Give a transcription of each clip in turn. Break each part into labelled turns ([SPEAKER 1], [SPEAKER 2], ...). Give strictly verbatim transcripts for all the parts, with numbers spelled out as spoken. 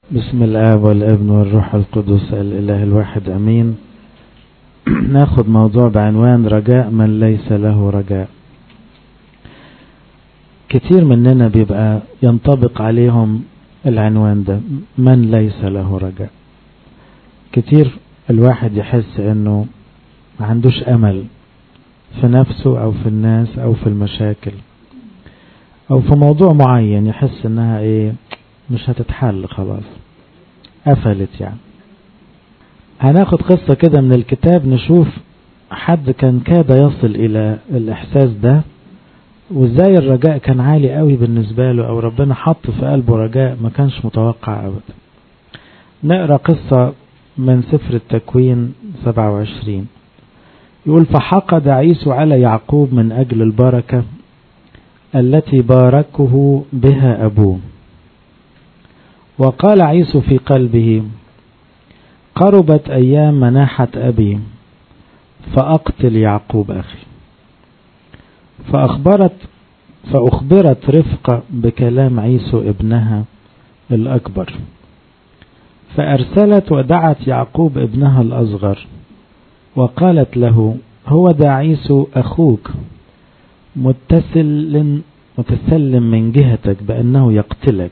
[SPEAKER 1] بسم الآب والابن والروح القدس الإله الواحد أمين. ناخد موضوع بعنوان رجاء من ليس له رجاء. كتير مننا بيبقى ينطبق عليهم العنوان ده، من ليس له رجاء. كتير الواحد يحس انه ما عندوش امل في نفسه او في الناس او في المشاكل او في موضوع معين، يحس انها ايه مش هتتحل، خلاص قفلت يعني. هناخد قصة كده من الكتاب نشوف حد كان كاد يصل الى الاحساس ده، وازاي الرجاء كان عالي قوي بالنسبة له، او ربنا حط في قلبه رجاء ما كانش متوقع ابدا. نقرأ قصة من سفر التكوين سبعة وعشرين. يقول: فحقد عيسو على يعقوب من اجل البركة التي باركه بها ابوه، وقال عيسو في قلبه: قربت ايام مناحة ابي فاقتل يعقوب اخي. فاخبرت فاخبرت رفقة بكلام عيسو ابنها الاكبر، فارسلت ودعت يعقوب ابنها الاصغر وقالت له: هو دا عيسو اخوك متسل متسلم من جهتك بانه يقتلك.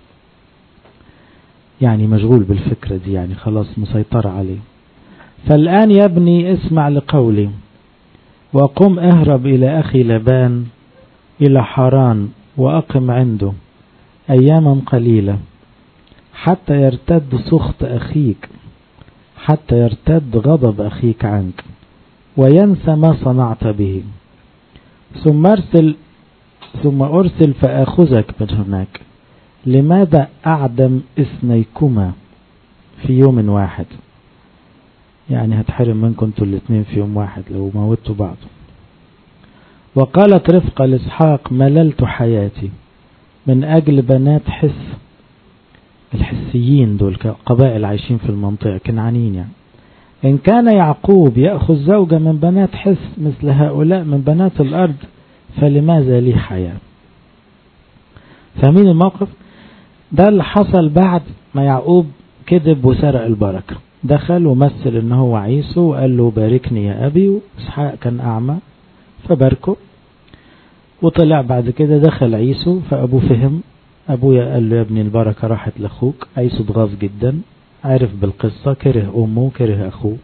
[SPEAKER 1] يعني مشغول بالفكرة دي، يعني خلاص مسيطر عليه. فالآن يا ابني اسمع لقولي، وقم اهرب إلى أخي لبان إلى حران، وأقم عنده أياما قليلة حتى يرتد سخط أخيك، حتى يرتد غضب أخيك عنك وينسى ما صنعت به، ثم أرسل ثم أرسل فأخذك من هناك. لماذا أعدم اثنيكما في يوم واحد؟ يعني هتحرم منكم انتوا الاثنين في يوم واحد لو موتوا بعض. وقالت رفقة لإسحاق: مللت حياتي من أجل بنات حس. الحسيين دول قبائل عايشين في المنطقة، كنعانيين يعني. إن كان يعقوب يأخذ زوجة من بنات حس مثل هؤلاء من بنات الأرض، فلماذا لي حياة؟ فاهمين الموقف؟ ده اللي حصل بعد ما يعقوب كذب وسرق البركة. دخل ومثل ان هو عيسو وقال له: باركني يا ابي. واسحاق كان اعمى فباركه. وطلع بعد كده دخل عيسو، فابوه فهم. ابويا قال له: يا ابني البركة راحت لاخوك. عيسو اتغاظ جدا، عرف بالقصة، كره امه كره اخوه،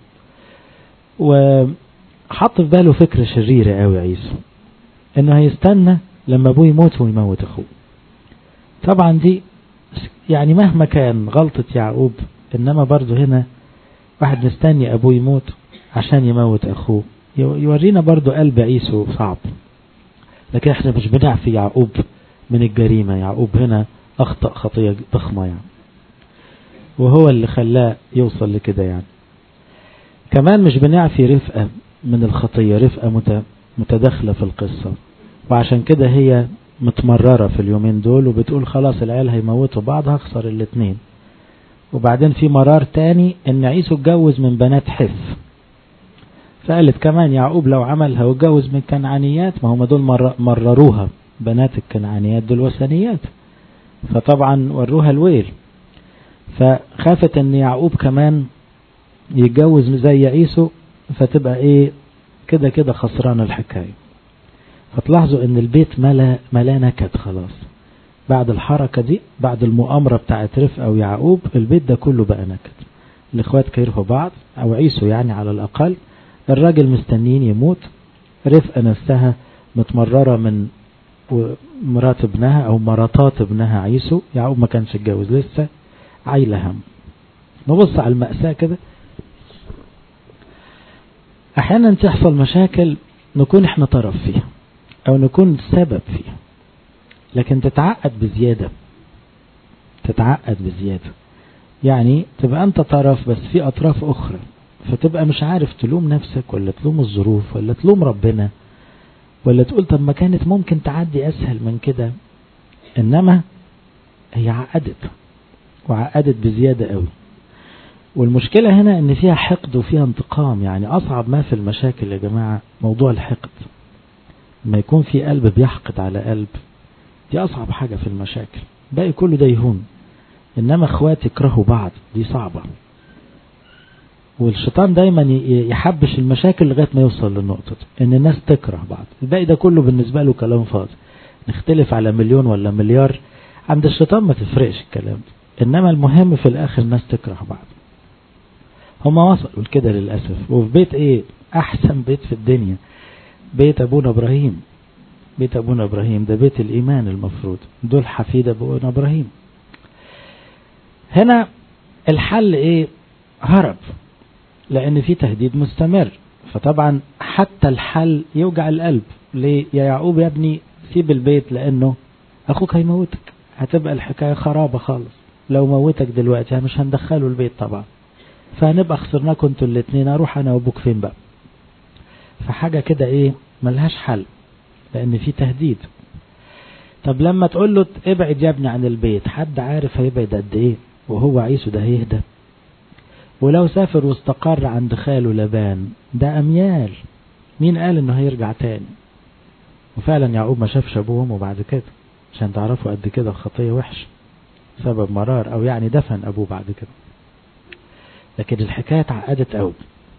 [SPEAKER 1] وحط في باله فكرة شريرة قوي عيسو، انه هيستنى لما ابوه يموت ويموت اخوه. طبعا دي يعني مهما كان غلطة يعقوب، انما برضو هنا واحد مستني ابوه يموت عشان يموت اخوه، يورينا برضو قلب عيسو صعب. لكن احنا مش بنعفي يعقوب من الجريمة. يعقوب هنا اخطأ خطية ضخمة يعني، وهو اللي خلاه يوصل لكده يعني. كمان مش بنعفي رفقة من الخطية. رفقة متداخلة في القصة، وعشان كده هي متمررة في اليومين دول، وبتقول خلاص العيال هيموتوا بعض، هخسر الاتنين. وبعدين في مرار تاني ان عيسو اتجوز من بنات حث، فقالت كمان يعقوب لو عملها واتجوز من كنعانيات، ما هم دول مر مرروها بنات الكنعانيات دول وثنيات، فطبعا وروها الويل. فخافت ان يعقوب كمان يتجوز زي عيسو، فتبقى ايه كده كده خسران الحكاية. فتلاحظوا ان البيت ملا ملا نكد خلاص بعد الحركة دي، بعد المؤامرة بتاعت رفقة ويعقوب. البيت ده كله بقى نكد. الاخوات كيرهوا بعض، او عيسو يعني على الاقل. الراجل مستنين يموت، رفقة نفسها متمررة من مرات ابنها او مراتات ابنها عيسو. يعقوب ما كانش اتجوز لسه، عايلة هم. نبص على المأساة كده. احيانا تحصل مشاكل نكون احنا طرف فيها او نكون سبب فيها، لكن تتعقد بزيادة. تتعقد بزيادة يعني تبقى انت طرف بس في اطراف اخرى، فتبقى مش عارف تلوم نفسك ولا تلوم الظروف ولا تلوم ربنا، ولا تقول طب ما كانت ممكن تعدي اسهل من كده. انما هي عقدت وعقدت بزيادة قوي. والمشكلة هنا ان فيها حقد وفيها انتقام. يعني اصعب ما في المشاكل يا جماعة موضوع الحقد. ما يكون في قلب بيحقد على قلب، دي اصعب حاجة في المشاكل. باقي كله ده يهون. إنما اخوات يكرهوا بعض دي صعبة، والشيطان دايما يحبش المشاكل لغاية ما يوصل للنقطة ان الناس تكره بعض. الباقي ده كله بالنسبة له كلام فاضي، نختلف على مليون ولا مليار، عند الشيطان ما تفرقش الكلام ده، انما المهم في الاخر الناس تكره بعض. هما وصلوا كده للأسف. وفي بيت ايه؟ احسن بيت في الدنيا، بيت ابونا ابراهيم. بيت ابونا ابراهيم ده بيت الايمان، المفروض دول حفيد ابونا ابراهيم. هنا الحل ايه؟ هرب، لان في تهديد مستمر. فطبعا حتى الحل يوجع القلب. ليه يا يعقوب يا ابني سيب البيت، لانه اخوك هيموتك، هتبقى الحكاية خرابة خالص. لو موتك دلوقتي مش هندخله البيت طبعا، فهنبقى خسرناكم انتوا الاتنين، اروح انا وابوك فين بقى؟ فحاجة كده ايه ملهاش حل، لان في تهديد. طب لما تقول له ابعد يا ابني عن البيت، حد عارف هيبعد قد ايه؟ وهو عيسو ده هيهدى؟ ولو سافر واستقر عند خاله لبان ده اميال، مين قال انه هيرجع تاني؟ وفعلا يعقوب ما شافش ابوهم وبعد كده، عشان تعرفوا قد كده الخطية وحش، سبب مرار، او يعني دفن ابوه بعد كده. لكن الحكاية اتعقدت قوي.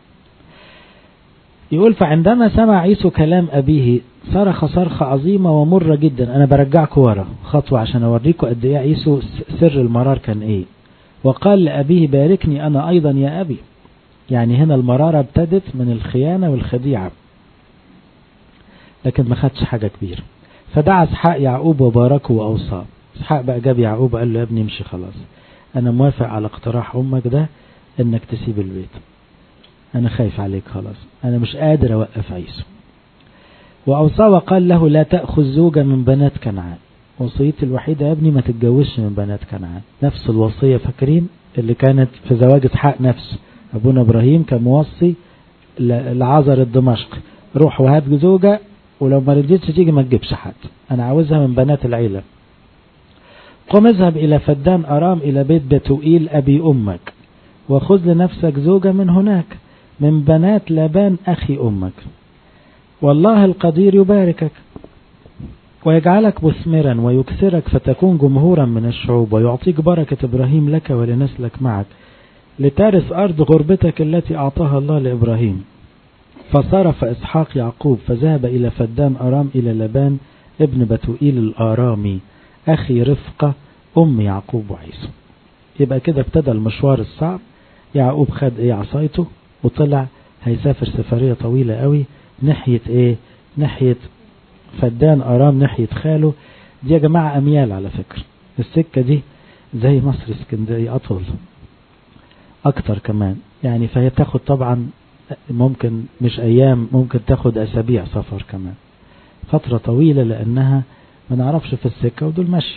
[SPEAKER 1] يقول فعندما سمع عيسو كلام أبيه صرخ صرخة عظيمة ومرة جدا. أنا برجعكم ورا خطوة عشان أوريكم قد إيه عيسو سر المرار كان إيه. وقال لأبيه باركني أنا أيضا يا أبي. يعني هنا المرارة ابتدت من الخيانة والخديعة، لكن ما خدش حاجة كبيرة. فدعا اسحاق يعقوب وباركه وأوصاه. اسحاق بقى جاب يعقوب قال له يا ابني امشي خلاص، أنا موافق على اقتراح أمك ده إنك تسيب البيت، أنا خايف عليك خلاص، أنا مش قادر أوقف عيسو. وأوصى وقال له لا تأخذ زوجة من بنات كنعان. وصيتي الوحيدة يا ابني ما تتجوزش من بنات كنعان. نفس الوصية فاكرين اللي كانت في زواج اسحاق نفسه. أبونا إبراهيم كان موصي لعازر الدمشق روح وهات زوجة، ولو ما رضيتش تيجي ما تجيبش حد، أنا عاوزها من بنات العيلة. قم اذهب إلى فدان أرام إلى بيت بتوئيل أبي أمك، وخذ لنفسك زوجة من هناك من بنات لابان أخي أمك، والله القدير يباركك ويجعلك مثمرا ويكسرك فتكون جمهورا من الشعوب، ويعطيك بركة إبراهيم لك ولنسلك معك لترث أرض غربتك التي أعطاها الله لإبراهيم. فصرف إسحاق يعقوب فذهب إلى فدان أرام إلى لابان ابن بتوئيل الآرامي أخي رفقة أم يعقوب وعيسو. يبقى كده ابتدى المشوار الصعب. يعقوب خد ايه عصايته وطلع هيسافر سفرية طويلة قوي ناحية ايه؟ ناحية فدان أرام، ناحية خاله. دي يا جماعة أميال على فكرة، السكة دي زي مصر اسكندرية أطول أكتر كمان يعني، فهي تاخد طبعا ممكن مش أيام، ممكن تاخد أسابيع سفر كمان، فترة طويلة، لأنها ما نعرفش في السكة ودول ماشي.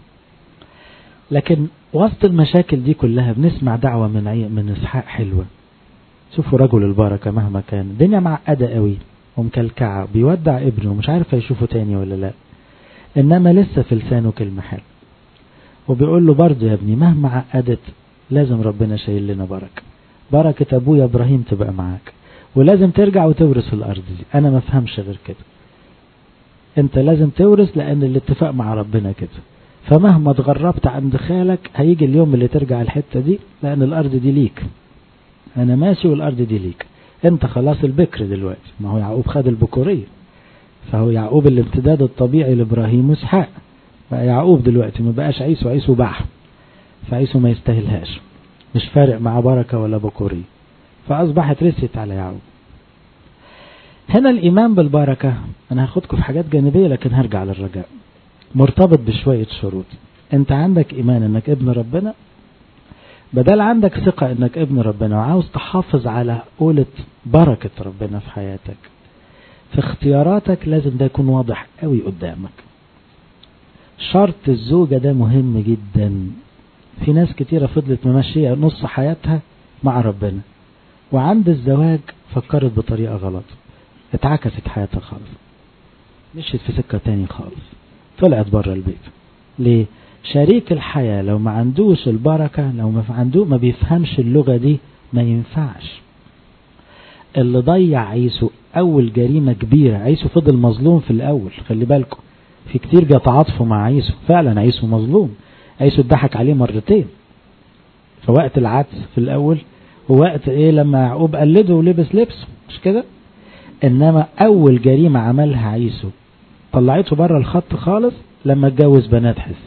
[SPEAKER 1] لكن وسط المشاكل دي كلها بنسمع دعوة من من إسحاق حلوة. شوفوا رجل البركة مهما كان الدنيا معقدة قوي ومكلكعة، بيودع ابنه مش عارف هيشوفه تاني ولا لا، إنما لسه في لسانه كلمة حلوة، وبيقول له برضه يا ابني مهما عقدت لازم ربنا شايل لنا بركة، بركة أبويا إبراهيم تبقى معاك، ولازم ترجع وتورث الأرض دي. أنا ما فهمش غير كده، أنت لازم تورث لأن الاتفاق مع ربنا كده. فمهما اتغربت عند خالك هيجي اليوم اللي ترجع الحتة دي، لأن الأرض دي ليك، أنا ماشي والأرض دي ليك، أنت خلاص البكر دلوقتي. ما هو يعقوب خد البكورية، فهو يعقوب الامتداد الطبيعي لإبراهيم وإسحاق، بقى يعقوب دلوقتي ما بقاش عيسو، عيسو باع، فعيسو ما يستاهلهاش، مش فارق مع بركة ولا بكورية، فأصبحت رست على يعقوب. هنا الإيمان بالبركة، أنا هاخدكم في حاجات جانبية لكن هرجع للرجاء، مرتبط بشوية شروط. انت عندك ايمان انك ابن ربنا، بدل عندك ثقة انك ابن ربنا وعاوز تحافظ على قولة بركة ربنا في حياتك، في اختياراتك لازم ده يكون واضح قوي قدامك. شرط الزوجة ده مهم جدا. في ناس كتيرة فضلت ممشية نص حياتها مع ربنا، وعند الزواج فكرت بطريقة غلط، اتعكست حياتها خالص، مشيت في سكة تاني خالص، طلعت بره البيت. ليه؟ شريك الحياة لو ما عندوش البركة، لو ما عنده ما بيفهمش اللغة دي ما ينفعش. اللي ضيع عيسو أول جريمة كبيرة، عيسو فضل مظلوم في الأول، خلي بالكم في كتير بيتعاطفوا مع عيسو، فعلا عيسو مظلوم، عيسو اتضحك عليه مرتين، في وقت العدس في الاول، ووقت ايه لما يعقوب قلده ولبس لبسه، مش كده؟ انما اول جريمة عملها عيسو طلعته بره الخط خالص لما اتجوز بنات حس،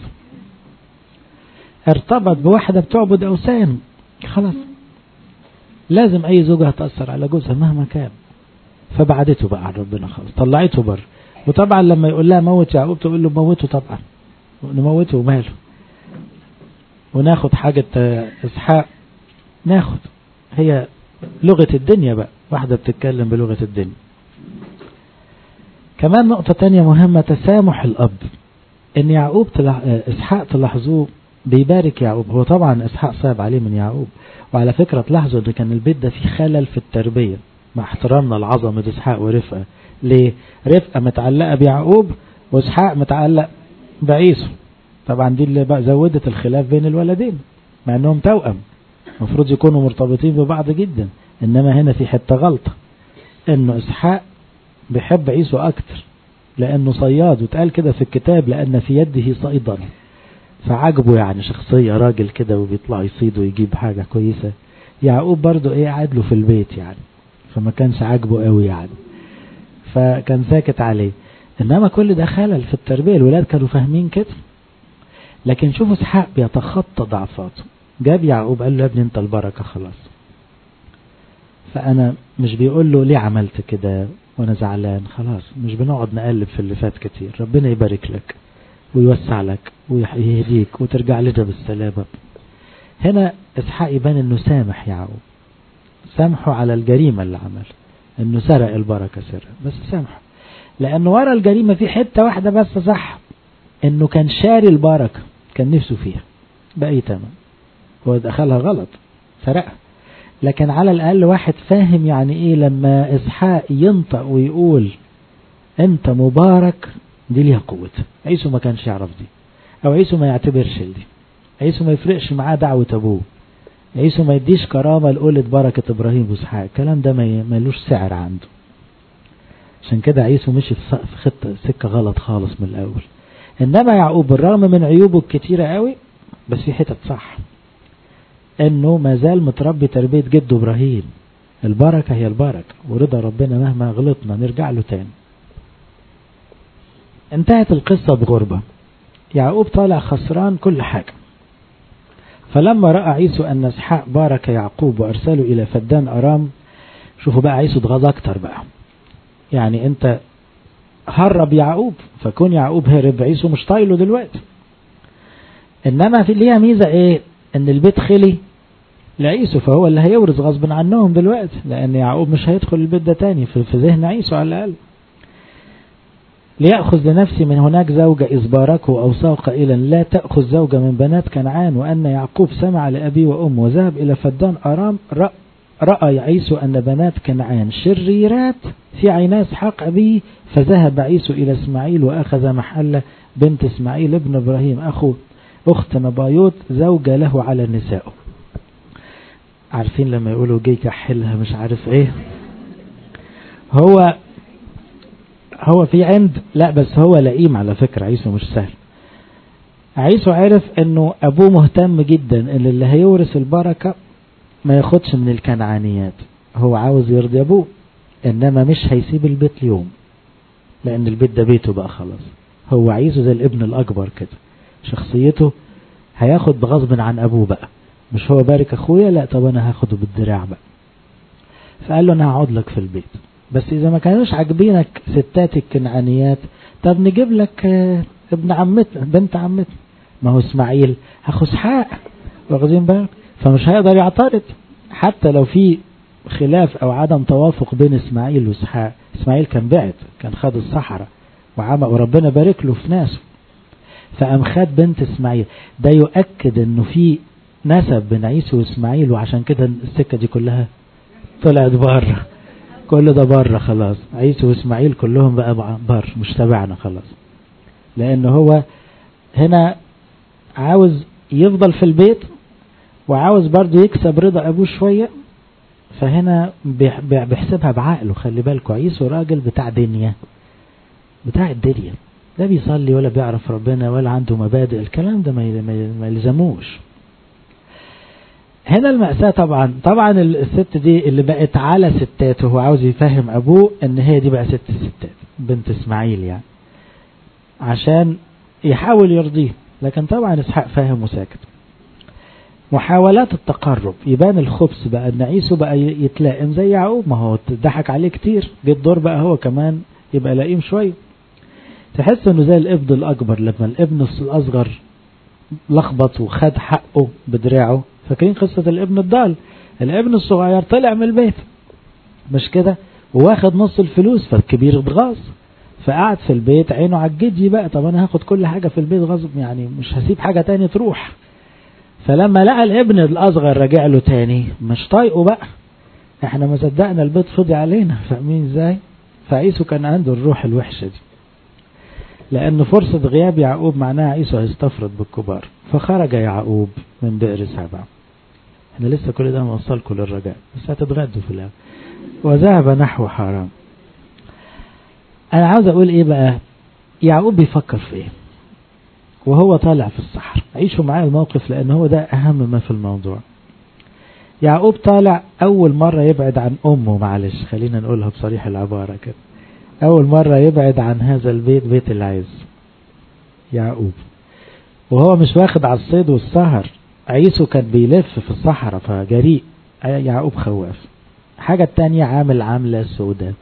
[SPEAKER 1] ارتبط بواحدة بتعبد اوثان. خلاص لازم اي زوجة هتأثر على جوزها مهما كان، فبعدته بقى عن ربنا خالص، طلعته بره. وطبعا لما يقول لها موت يعقوب تقول له موته طبعا، نموته وماله، وناخد حاجة اسحاق ناخد. هي لغة الدنيا بقى، واحدة بتتكلم بلغة الدنيا. كمان نقطة تانية مهمة، تسامح الأب. ان يعقوب تلح... اسحاق تلاحظوه بيبارك يعقوب. هو طبعا اسحاق صعب عليه من يعقوب، وعلى فكرة تلاحظوا ان كان البيت ده فيه خلل في التربية، مع احترامنا لعظمة اسحاق ورفقة. ليه؟ رفقة متعلقة بيعقوب واسحاق متعلق بعيسو. طبعا دي اللي بقى زودت الخلاف بين الولدين، مع انهم توأم المفروض يكونوا مرتبطين ببعض جدا. انما هنا في حتة غلطة، انه اسحاق بيحب عيسو اكتر لانه صياد، وتقال كده في الكتاب لان في يده صيدا، فعجبه يعني شخصية راجل كده وبيطلع يصيد ويجيب حاجة كويسة. يعقوب برضو ايه قاعد له في البيت يعني، فما كانش عجبه قوي يعني، فكان ساكت عليه. انما كل ده خلل في التربية، الولاد كانوا فاهمين كده. لكن شوفوا اسحاق بيتخطى ضعفاته، جاب يعقوب قال له يا ابني انت البركة خلاص. فانا مش بيقول له ليه عملت كده وانا زعلان، خلاص مش بنقعد نقلب في اللي فات كتير، ربنا يبارك لك ويوسع لك ويهديك وترجع لنا بالسلامة. هنا اسحاق يبان انه سامح يعقوب، سامحه على الجريمة اللي عمل، انه سرق البركة سرق، بس سامحه. لانه ورا الجريمة في حتة واحدة بس صح، انه كان شاري البركة، كان نفسه فيها بأي تمام، هو دخلها غلط سرقها. لكن على الأقل واحد فاهم يعني ايه لما اسحاق ينطق ويقول انت مبارك، دي ليها قوة. عيسو ما كانش يعرف دي، او عيسو ما يعتبرش دي، عيسو ما يفرقش معاه دعوة ابوه، عيسو ما يديش كرامة لقولة بركة ابراهيم واسحاق، الكلام ده ما يلوش سعر عنده. عشان كده عيسو مشي في خطة سكة غلط خالص من الاول. انما يعقوب بالرغم من عيوبه الكتيرة قوي، بس في حتة صح، انه ما زال متربي تربية جده ابراهيم. البركة هي البركة، ورضا ربنا مهما غلطنا نرجع له تاني. انتهت القصة بغربة، يعقوب طالع خسران كل حاجة. فلما رأى عيسو أن اسحاق بارك يعقوب وأرسله إلى فدان أرام، شوفوا بقى عيسو اتغاظ أكتر بقى، يعني أنت هرب يعقوب، فكون يعقوب هرب عيسو مش طايله دلوقتي. إنما في ليها ميزة إيه؟ إن البيت خلي لعيسو، فهو اللي هيورث غصب عنهم دلوقتي، لأن يعقوب مش هيدخل البيت ده تاني في ذهن عيسو على الأقل. ليأخذ لنفسي من هناك زوجة إذ باركه أوصاه قائلا لا تأخذ زوجة من بنات كنعان. وأن يعقوب سمع لأبي وأم وذهب إلى فدان أرام. رأى عيسو أن بنات كنعان شريرات في عيني اسحاق أبيه، فذهب عيسو إلى إسماعيل وأخذ محل بنت إسماعيل ابن إبراهيم أخو أخت نبايوت زوجة له على نسائه. عارفين لما يقولوا جي كحلها مش عارف إيه، هو هو في عند لا بس هو لئيم على فكرة. عيسو مش سهل. عيسو عرف انه ابوه مهتم جدا ان اللي هيورث البركة ما ياخدش من الكنعانيات، هو عاوز يرضي ابوه، انما مش هيسيب البيت اليوم لان البيت ده بيته بقى خلاص. هو عيسو زي الابن الاكبر كده، شخصيته هياخد بغصب عن ابوه بقى، مش هو بارك اخويا، لا طب انا هاخده بالدراع بقى. فقال له انا هقعد لك في البيت، بس إذا ما كانوش عاجبينك ستات الكنعانيات طب نجيب لك ابن عمتنا بنت عمتنا. ما هو إسماعيل هاخد اسحاق، واخدين بالك؟ فمش هيقدر يعترض حتى لو في خلاف أو عدم توافق بين إسماعيل واسحاق. إسماعيل كان بعد، كان خد الصحراء وعمل وربنا بارك له في ناسه، فقام خد بنت إسماعيل. ده يؤكد إنه في نسب بين عيسو وإسماعيل، وعشان كده السكة دي كلها طلعت بره، كل ده بره خلاص. عيسو واسماعيل كلهم بقى بره، مش تبعنا خلاص، لأنه هو هنا عاوز يفضل في البيت وعاوز برضه يكسب رضا أبوه شوية. فهنا بيحسبها بعقله. خلي بالكوا عيسو راجل بتاع دنيا، بتاع الدنيا، لا بيصلي ولا بيعرف ربنا ولا عنده مبادئ، الكلام ده ما يلزموش. هنا المأساة طبعا طبعا الست دي اللي بقت على ستات، وهو عاوز يفهم أبوه ان هي دي بقى ست الستات بنت إسماعيل يعني، عشان يحاول يرضيه. لكن طبعا إسحاق فاهم وساكت. محاولات التقرب يبان الخبث بقى، ان عيسو بقى يتلائم زي يعقوب، ما هو ضحك عليه كتير، جه الدور بقى هو كمان يبقى لئيم شوية. تحس انه زي الابن الاكبر لما الابن الاصغر لخبط وخد حقه بدراعه. فاكرين قصة الابن الضال؟ الابن الصغير طلع من البيت مش كده وواخد نص الفلوس، فالكبير اتغاظ فقعد في البيت عينه على الجدي بقى، طب انا هاخد كل حاجة في البيت غصب يعني، مش هسيب حاجة تاني تروح. فلما لقى الابن الاصغر راجع له تاني مش طايقه بقى، احنا ما صدقنا البيت فضي علينا، فاهمين ازاي؟ فعيسو كان عنده الروح الوحشة دي، لأن فرصة غياب يعقوب معناها عيسو هيستفرد بالكبار. فخرج يعقوب من بئر سبع. احنا لسه كل ده موصلكم للرجاء، بس هتتغدوا في الأول. وذهب نحو حرام. أنا عاوز أقول إيه بقى؟ يعقوب بيفكر في إيه وهو طالع في الصحراء؟ عيشوا معايا الموقف لأن هو ده أهم ما في الموضوع. يعقوب طالع أول مرة يبعد عن أمه، معلش خلينا نقولها بصريح العبارة كده، أول مرة يبعد عن هذا البيت، بيت العز يعقوب، وهو مش واخد على الصيد والسهر. عيسو كان بيلف في الصحراء فجريء، يعقوب خواف. حاجة تانية عامل عاملة سوداء،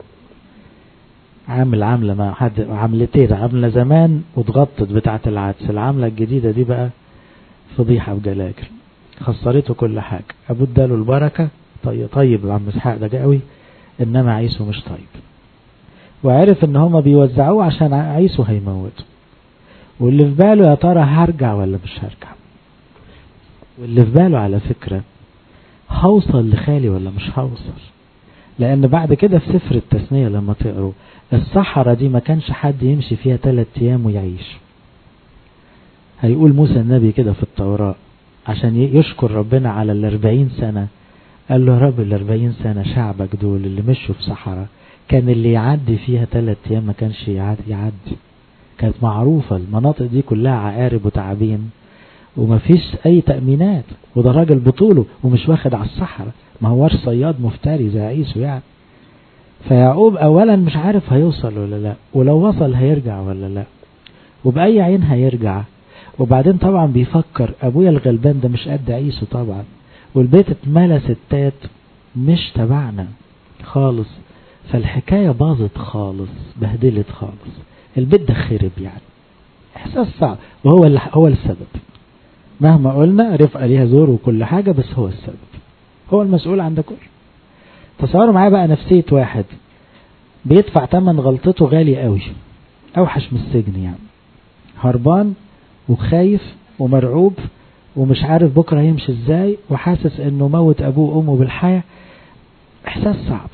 [SPEAKER 1] عامل عاملة ما حد، عاملتين، عاملة زمان واتغطت بتاعة العدس، العاملة الجديدة دي بقى فضيحة بجلاجر، خسرته كل حاجة. أبو اداله البركة، طيب طيب عم اسحاق ده قوي، إنما عيسو مش طيب، وعرف ان هما بيوزعوه عشان عيسو هيموته. واللي في باله يا ترى هرجع ولا مش هرجع، واللي في باله على فكرة هوصل لخالي ولا مش هوصل. لان بعد كده في سفر التثنية لما تقروا الصحراء دي ما كانش حد يمشي فيها ثلاث ايام ويعيش. هيقول موسى النبي كده في التوراة عشان يشكر ربنا على الاربعين سنة، قال له يا رب الاربعين سنة شعبك دول اللي مشوا في صحراء كان اللي يعدي فيها ثلاث ايام ما كانش يعدي, يعدي. كانت معروفة المناطق دي كلها عقارب وتعابين وما فيش اي تأمينات، وده راجل بطوله ومش واخد على الصحراء، ما هوش صياد مفتري زي عيسو يعني. فيعقوب اولا مش عارف هيوصل ولا لا، ولو وصل هيرجع ولا لا، وبأي عين هيرجع. وبعدين طبعا بيفكر ابويا الغلبان ده مش قد عيسو طبعا، والبيت اتملى ستات مش تبعنا خالص، فالحكاية باظت خالص، بهدلت خالص، البيت ده خرب يعني. احساس صعب، وهو اللي هو السبب. مهما قلنا رفقة ليها زور وكل حاجة، بس هو السبب، هو المسؤول عن ده كله. تصوروا معايا بقى نفسية واحد بيدفع تمن غلطته غالي قوي، اوحش من السجن يعني، هربان وخايف ومرعوب ومش عارف بكرة يمشي ازاي، وحاسس انه موت ابوه وامه بالحياة. احساس صعب.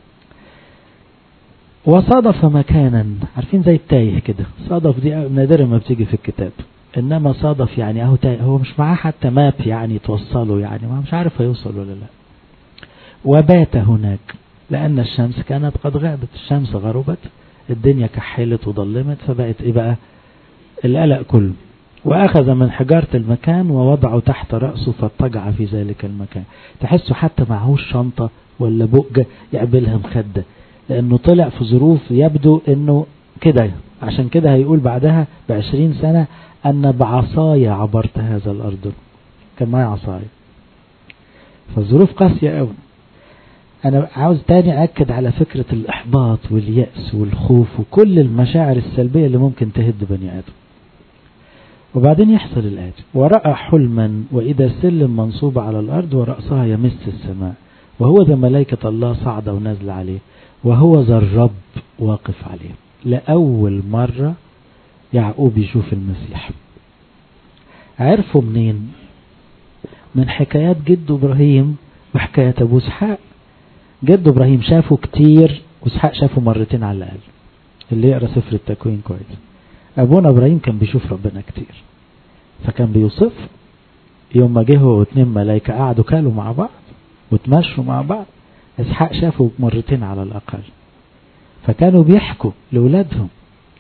[SPEAKER 1] وصادف مكانا، عارفين زي التايه كده، صادف دي نادرة ما بتيجي في الكتاب، انما صادف يعني اهو تايه، هو مش معاه حتى ماب يعني توصله يعني، ما مش عارف هيوصل ولا لا. وبات هناك لان الشمس كانت قد غابت، الشمس غربت، الدنيا كحلت وظلمت، فبقت ايه بقى القلق كله. واخذ من حجارة المكان ووضعه تحت رأسه فاضطجع في ذلك المكان. تحسوا حتى معهوش شنطة ولا بؤجة يقبلها مخدة، لانه طلع في ظروف يبدو انه كده. عشان كده هيقول بعدها بعشرين سنة ان بعصاي عبرت هذا الارض، كان معي عصاي. فالظروف قاسية قوي. انا عاوز تاني اكد على فكرة الاحباط واليأس والخوف وكل المشاعر السلبية اللي ممكن تهد بني ادم. وبعدين يحصل الآتي: ورأى حلما وإذا سلم منصوب على الأرض ورأسها يمس السماء، وهو ذا ملائكة الله صعد ونزل عليه، وهو ذا الرب واقف عليه. لأول مرة يعقوب يشوف المسيح. عرفوا منين؟ من حكايات جد إبراهيم وحكايات أبو إسحاق. جد إبراهيم شافه كتير وإسحاق شافه مرتين على الأقل، اللي يقرأ سفر التكوين كويس. أبونا إبراهيم كان بيشوف ربنا كتير، فكان بيوصف يوم ما جه واثنين ملايكة قعدوا كالوا مع بعض وتمشوا مع بعض. إسحاق شافه مرتين على الأقل، فكانوا بيحكوا لأولادهم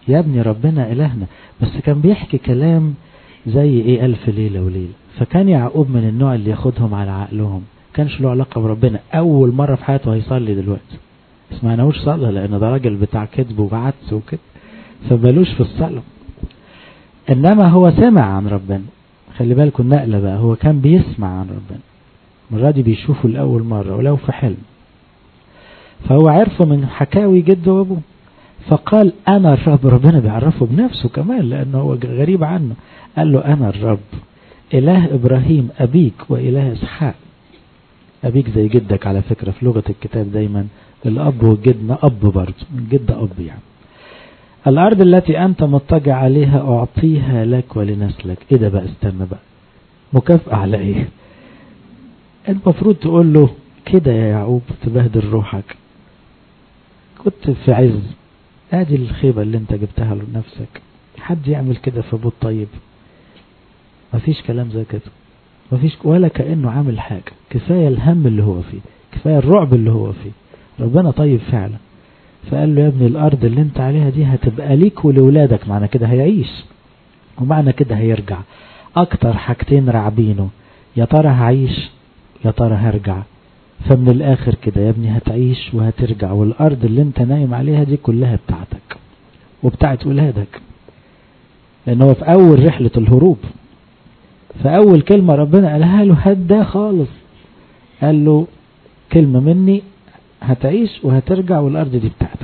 [SPEAKER 1] يا ابني ربنا إلهنا، بس كان بيحكي كلام زي ايه ألف ليلة وليلة. فكان يعقوب من النوع اللي ياخدهم على عقلهم، كانش له علاقة بربنا. أول مرة في حياته هيصلي دلوقتي، اسمعناهوش صلى لأن ده راجل بتاع كذب وبعث وكده، فبالوش في الصلاة. إنما هو سمع عن ربنا. خلي بالكم النقلة بقى، هو كان بيسمع عن ربنا، مرة دي بيشوفه لأول مرة ولو في حلم. فهو عرفه من حكاوي جده وابوه، فقال أنا الرب. ربنا بيعرفه بنفسه كمان لأنه هو غريب عنه. قال له أنا الرب إله إبراهيم أبيك وإله إسحاق. أبيك زي جدك على فكرة في لغة الكتاب دايما الأب والجد أب برضه، من جد أب يعني. الأرض التي أنت مضطجع عليها أعطيها لك ولنسلك. إيه ده بقى؟ استنى بقى، مكافأة على إيه؟ المفروض تقول له كده يا يعقوب تبهدل روحك، كنت في عز، ادي الخيبة اللي انت جبتها لنفسك. حد يعمل كده في ابوه الطيب؟ مفيش كلام زي كده، مفيش، ولا كأنه عامل حاجة. كفاية الهم اللي هو فيه، كفاية الرعب اللي هو فيه. ربنا طيب فعلا. فقال له يا ابني الارض اللي انت عليها دي هتبقى ليك ولولادك. معنى كده هيعيش، ومعنى كده هيرجع. اكتر حاجتين رعبينه، يا ترى هعيش يا ترى هرجع. فمن الاخر كده يا ابني هتعيش وهترجع، والارض اللي انت نايم عليها دي كلها بتاعتك وبتاعت ولادك. لان هو في اول رحلة الهروب، فاول كلمة ربنا قالها له هدا خالص، قال له كلمة مني هتعيش وهترجع والارض دي بتاعتك.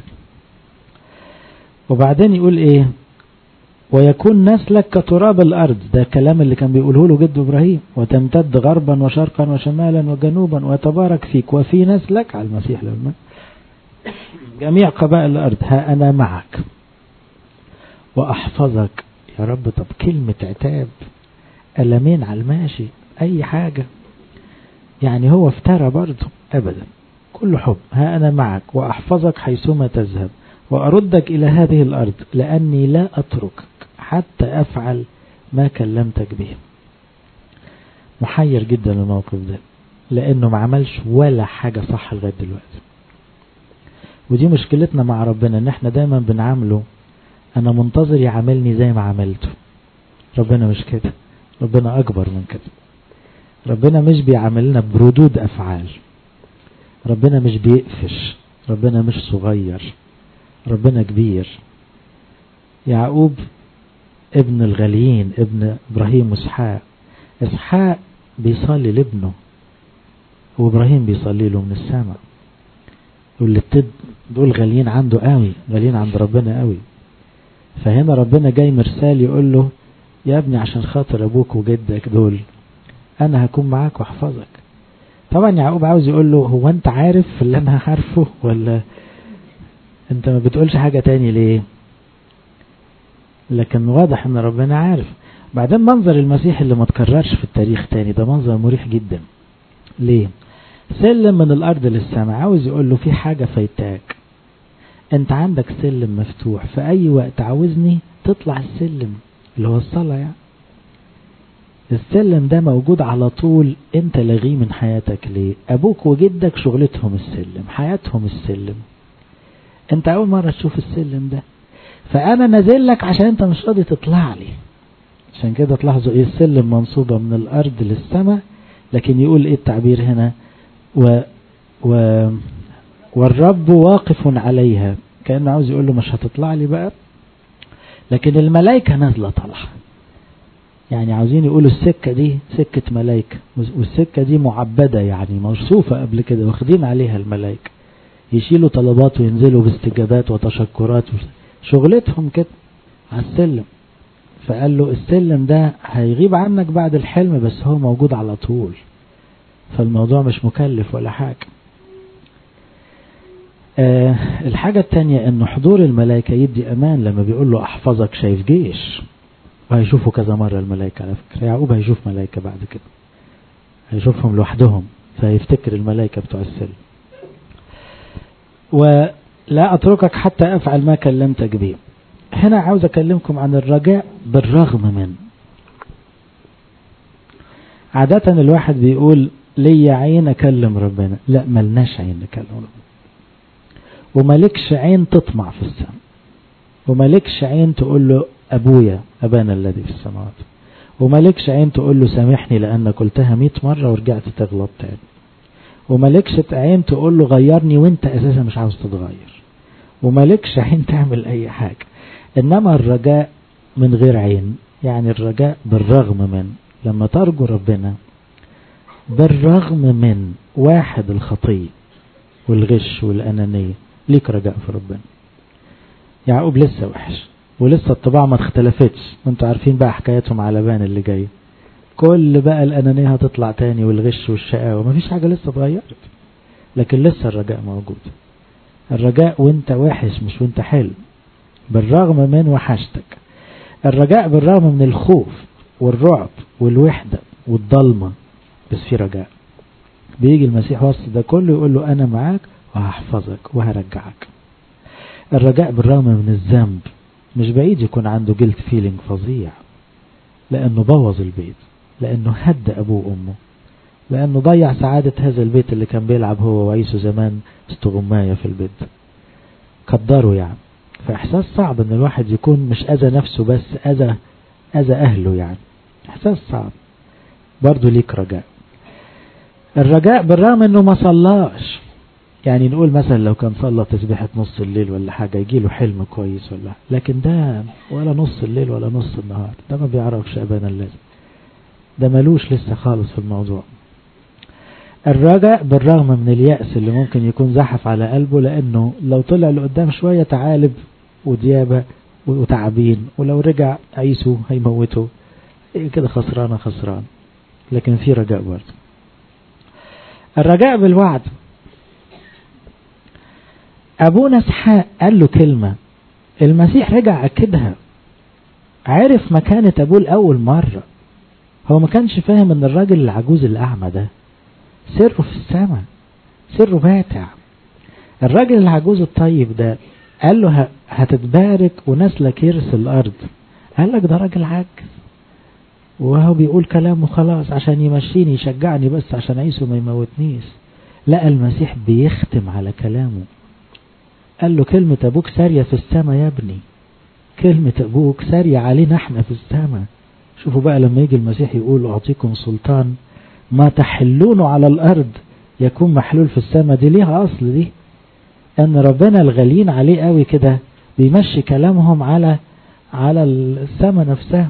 [SPEAKER 1] وبعدين يقول ايه؟ ويكون نسلك كتراب الارض. ده كلام اللي كان بيقوله له جد ابراهيم. وتمتد غربا وشرقا وشمالا وجنوبا وتبارك فيك وفي نسلك، على المسيح لما جميع قبائل الارض. ها انا معك واحفظك. يا رب، طب كلمة عتاب، ألمين على الماشي، اي حاجة يعني. هو افترى برضه؟ ابدا، كل حب. ها انا معك واحفظك حيثما تذهب وأردك إلى هذه الأرض لأني لا أتركك حتى أفعل ما كلمتك به. محير جدا الموقف ده، لأنه ما عملش ولا حاجة صح لغاية دلوقتي. ودي مشكلتنا مع ربنا، ان احنا دايما بنعامله أنا منتظر يعاملني زي ما عملته. ربنا مش كده، ربنا أكبر من كده. ربنا مش بيعاملنا بردود أفعال، ربنا مش بيقفش، ربنا مش صغير، ربنا كبير. يعقوب ابن الغاليين، ابن إبراهيم وإسحاق. إسحاق بيصلي لابنه وإبراهيم بيصلي له من السماء. واللي دول غاليين عنده قوي، غاليين عند ربنا قوي. فهنا ربنا جاي مرسال يقول له يا ابني عشان خاطر أبوك وجدك دول أنا هكون معاك وأحفظك. طبعا يعقوب عاوز يقول له هو أنت عارف اللي أنا عارفه ولا أنت ما بتقولش حاجة تاني ليه؟ لكن واضح ان ربنا عارف. بعدين منظر المسيح اللي ما تكررش في التاريخ تاني، ده منظر مريح جدا. ليه؟ سلم من الارض للسماء. عاوز يقول له في حاجة فايتاك، انت عندك سلم مفتوح، في اي وقت عاوزني تطلع السلم اللي هو الصلاة يعني. السلم ده موجود على طول، انت لغيه من حياتك ليه؟ ابوك وجدك شغلتهم السلم، حياتهم السلم، انت اول مرة تشوف السلم ده. فأنا نازل لك عشان أنت مش راضي تطلع لي. عشان كده تلاحظوا إيه؟ السلم منصوبة من الأرض للسماء، لكن يقول إيه التعبير هنا؟ و و والرب واقف عليها، كأنه عاوز يقول له مش هتطلع لي بقى، لكن الملائكة نازلة طالعة. يعني عاوزين يقولوا السكة دي سكة ملائكة، والسكة دي معبدة يعني موصوفة قبل كده، واخدين عليها الملائكة، يشيلوا طلبات وينزلوا باستجابات وتشكرات، شغلتهم كده على السلم. فقال له السلم ده هيغيب عنك بعد الحلم، بس هو موجود على طول، فالموضوع مش مكلف ولا حاجة. أه الحاجة التانية انه حضور الملائكة يدي امان. لما بيقول له احفظك، شايف جيش، وهيشوفوا كذا مرة الملائكة على فكرة. يعقوب هيشوف ملائكة بعد كده، هيشوفهم لوحدهم، فهيفتكر الملائكة بتوع السلم. ولا أتركك حتى أفعل ما كلمتك به. هنا عاوز أكلمكم عن الرجاء بالرغم من. عادة الواحد بيقول لي عين أكلم ربنا، لا ملناش عين نكلم ربنا، وملكش عين تطمع في السماء. ومالكش عين تقول له أبويا أبانا الذي في السماوات، ومالكش عين تقول له سامحني لأن قلتها مئة مرة ورجعت تغلط تاني، ومالكش عين تقول له غيرني وانت أساسا مش عاوز تتغير، ومالكش عين تعمل أي حاجة. إنما الرجاء من غير عين، يعني الرجاء بالرغم من، لما ترجو ربنا بالرغم من واحد الخطية والغش والأنانية ليك رجاء في ربنا. يعقوب لسه وحش ولسه الطباع ما اختلفتش، وانتوا عارفين بقى حكايتهم على بان اللي جاي، كل بقى الأنانية هتطلع تاني والغش والشقاوة، مفيش حاجة لسه اتغيرت، لكن لسه الرجاء موجود. الرجاء وانت وحش مش وانت حلو، بالرغم من وحشتك. الرجاء بالرغم من الخوف والرعب والوحدة والضلمة، بس في رجاء. بيجي المسيح وسط ده كله يقول له أنا معاك وهحفظك وهرجعك. الرجاء بالرغم من الذنب، مش بعيد يكون عنده جلد فيلينج فظيع، لأنه بوظ البيت، لأنه هد أبوه وأمه، لأنه ضيع سعادة هذا البيت اللي كان بيلعب هو وعيسو زمان استغماية في البيت، قدروا يعني. فإحساس صعب إن الواحد يكون مش أذى نفسه بس أذى أذى أهله، يعني إحساس صعب. برضو ليك رجاء. الرجاء بالرغم إنه ما صلاش، يعني نقول مثلا لو كان صلى تسبيحة نص الليل ولا حاجة يجيله حلم كويس ولا، لكن ده ولا نص الليل ولا نص النهار، ده ما بيعرفش أبانا اللازم، ده ملوش لسه خالص في الموضوع. الرجاء بالرغم من اليأس اللي ممكن يكون زحف على قلبه، لأنه لو طلع لقدام شوية تعالب وديابة وتعبين، ولو رجع عيسو هيموته كده، خسرانة خسران، لكن في رجاء برضه. الرجاء بالوعد. أبونا اسحاق قال له كلمة المسيح رجع أكدها، عرف مكانة أبوه الأول مرة. هو ما كانش فاهم أن الراجل العجوز الأعمى ده سره في السماء، سره باتع. الراجل العجوز الطيب ده قال له هتتبارك ونسلك يرث الأرض، قال لك ده راجل عجز وهو بيقول كلامه خلاص عشان يمشيني يشجعني بس عشان عيسو ما يموتنيش. لقى المسيح بيختم على كلامه، قال له كلمة أبوك سارية في السماء يا ابني، كلمة أبوك سارية علينا احنا في السماء. شوفوا بقى لما يجي المسيح يقول أعطيكم سلطان ما تحلونه على الأرض يكون محلول في السماء، دي ليها أصل، دي أن ربنا الغالين عليه قوي كده بيمشي كلامهم على على السماء نفسها.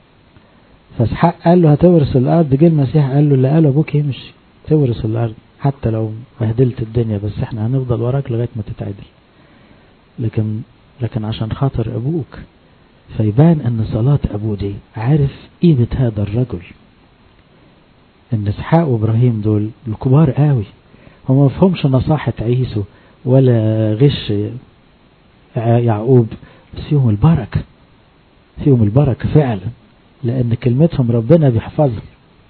[SPEAKER 1] فاسحاق قال له هتورث الأرض، جه المسيح قال له اللي قاله أبوك يمشي، تورث الأرض حتى لو بهدلت الدنيا، بس احنا هنفضل وراك لغاية ما تتعدل، لكن لكن عشان خاطر أبوك. فيبان أن صلاة أبوه دي عارف قيمة هذا الرجل. ان اسحاق وابراهيم دول الكبار قوي، هم ما فهمش نصاحة عيسو ولا غش يعقوب، بس فيهم البركة، فيهم البركة فعلا، لان كلمتهم ربنا بيحفظها.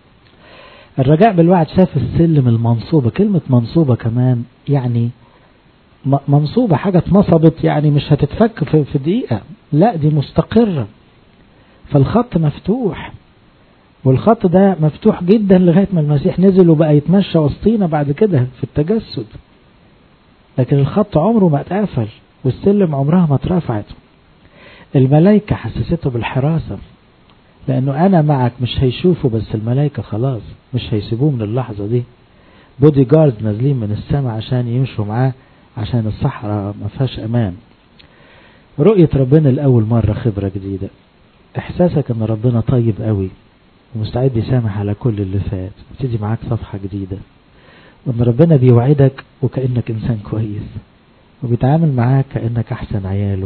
[SPEAKER 1] الرجاء بالوعد شاف السلم المنصوبة، كلمة منصوبة كمان يعني منصوبة حاجة اتنصبت، يعني مش هتتفك في دقيقة، لا دي مستقرة، فالخط مفتوح، والخط ده مفتوح جدا لغاية ما المسيح نزل وبقى يتمشى وسطينا بعد كده في التجسد، لكن الخط عمره ما اتقفل والسلم عمرها ما اترفعت. الملائكة حسسته بالحراسة، لأنه أنا معك، مش هيشوفوا بس الملائكة خلاص مش هيسيبوه من اللحظة دي، بودي جارد نازلين من السماء عشان يمشوا معاه، عشان الصحراء ما فيهاش أمان. رؤية ربنا الأول مرة خبرة جديدة، إحساسك أن ربنا طيب قوي ومستعد يسامح على كل اللي فات، بتدي معاك صفحة جديدة، وأن ربنا بيوعدك وكأنك إنسان كويس، وبيتعامل معاك كأنك أحسن عياله،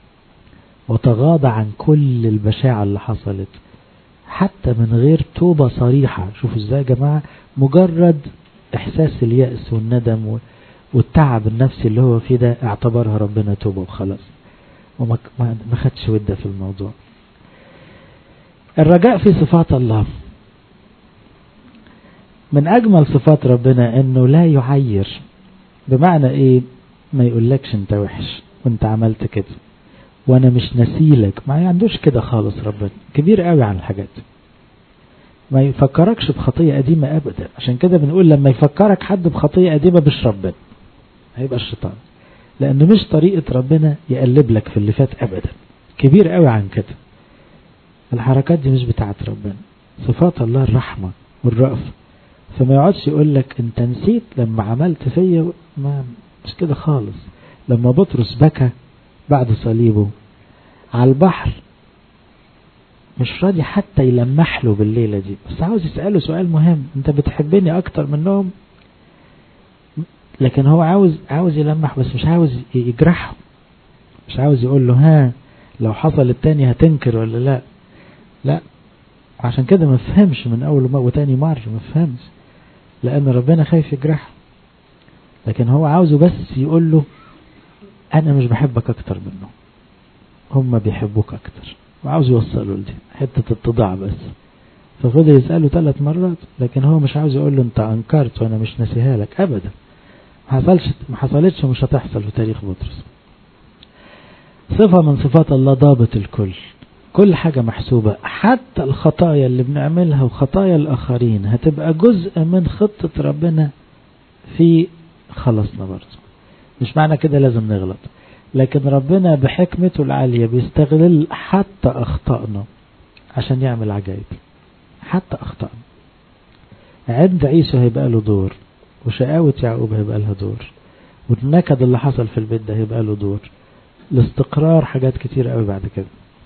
[SPEAKER 1] وتغاضى عن كل البشاعة اللي حصلت حتى من غير توبة صريحة. شوفوا ازاي يا جماعة، مجرد إحساس اليأس والندم والتعب النفسي اللي هو فيه ده اعتبرها ربنا توبة وخلاص، وما خدش ودة في الموضوع. الرجاء في صفات الله. من أجمل صفات ربنا أنه لا يعير، بمعنى إيه؟ ما يقولكش أنت وحش وأنت عملت كده وأنا مش نسيلك، ما عندوش كده خالص. ربنا كبير قوي عن الحاجات، ما يفكركش بخطية قديمة أبدا. عشان كده بنقول لما يفكرك حد بخطية قديمة مش ربنا، هيبقى الشيطان. لأنه مش طريقة ربنا يقلب لك في اللي فات أبدا، كبير قوي عن كده. الحركات دي مش بتاعت ربنا. صفات الله الرحمة والرأفة، فما يقعدش يقول لك انت نسيت لما عملت فيا، ما مش كده خالص. لما بطرس بكى بعد صليبه على البحر، مش راضي حتى يلمح له بالليلة دي، بس عاوز يسأله سؤال مهم، انت بتحبني اكتر منهم؟ لكن هو عاوز عاوز يلمح، بس مش عاوز يجرحه، مش عاوز يقول له ها لو حصل التاني هتنكر ولا لا. لا، عشان كده ما فهمش من اول مرة وتاني مرة ما فهمش، لان ربنا خايف يجرحه. لكن هو عاوزه بس يقول له انا مش بحبك اكتر منه، هم بيحبوك اكتر، وعاوز يوصله لدي حتة اتضاع بس. ففضل يسأله ثلاث مرات، لكن هو مش عاوز يقول له انت انكرت وانا مش ناسيها لك ابدا. ما حصلش ما حصلتش ومش هتحصل في تاريخ بطرس. صفة من صفات الله ضابط الكل، كل حاجة محسوبة، حتى الخطايا اللي بنعملها وخطايا الآخرين هتبقى جزء من خطة ربنا في خلصنا برضه. مش معنى كده لازم نغلط، لكن ربنا بحكمته العالية بيستغل حتى أخطائنا عشان يعمل عجائب. حتى أخطائنا، عند عيسو هيبقى له دور، وشقاوة يعقوب هيبقى لها دور، والنكد اللي حصل في البيت ده هيبقى له دور، الاستقرار حاجات كتير قوي بعد كده.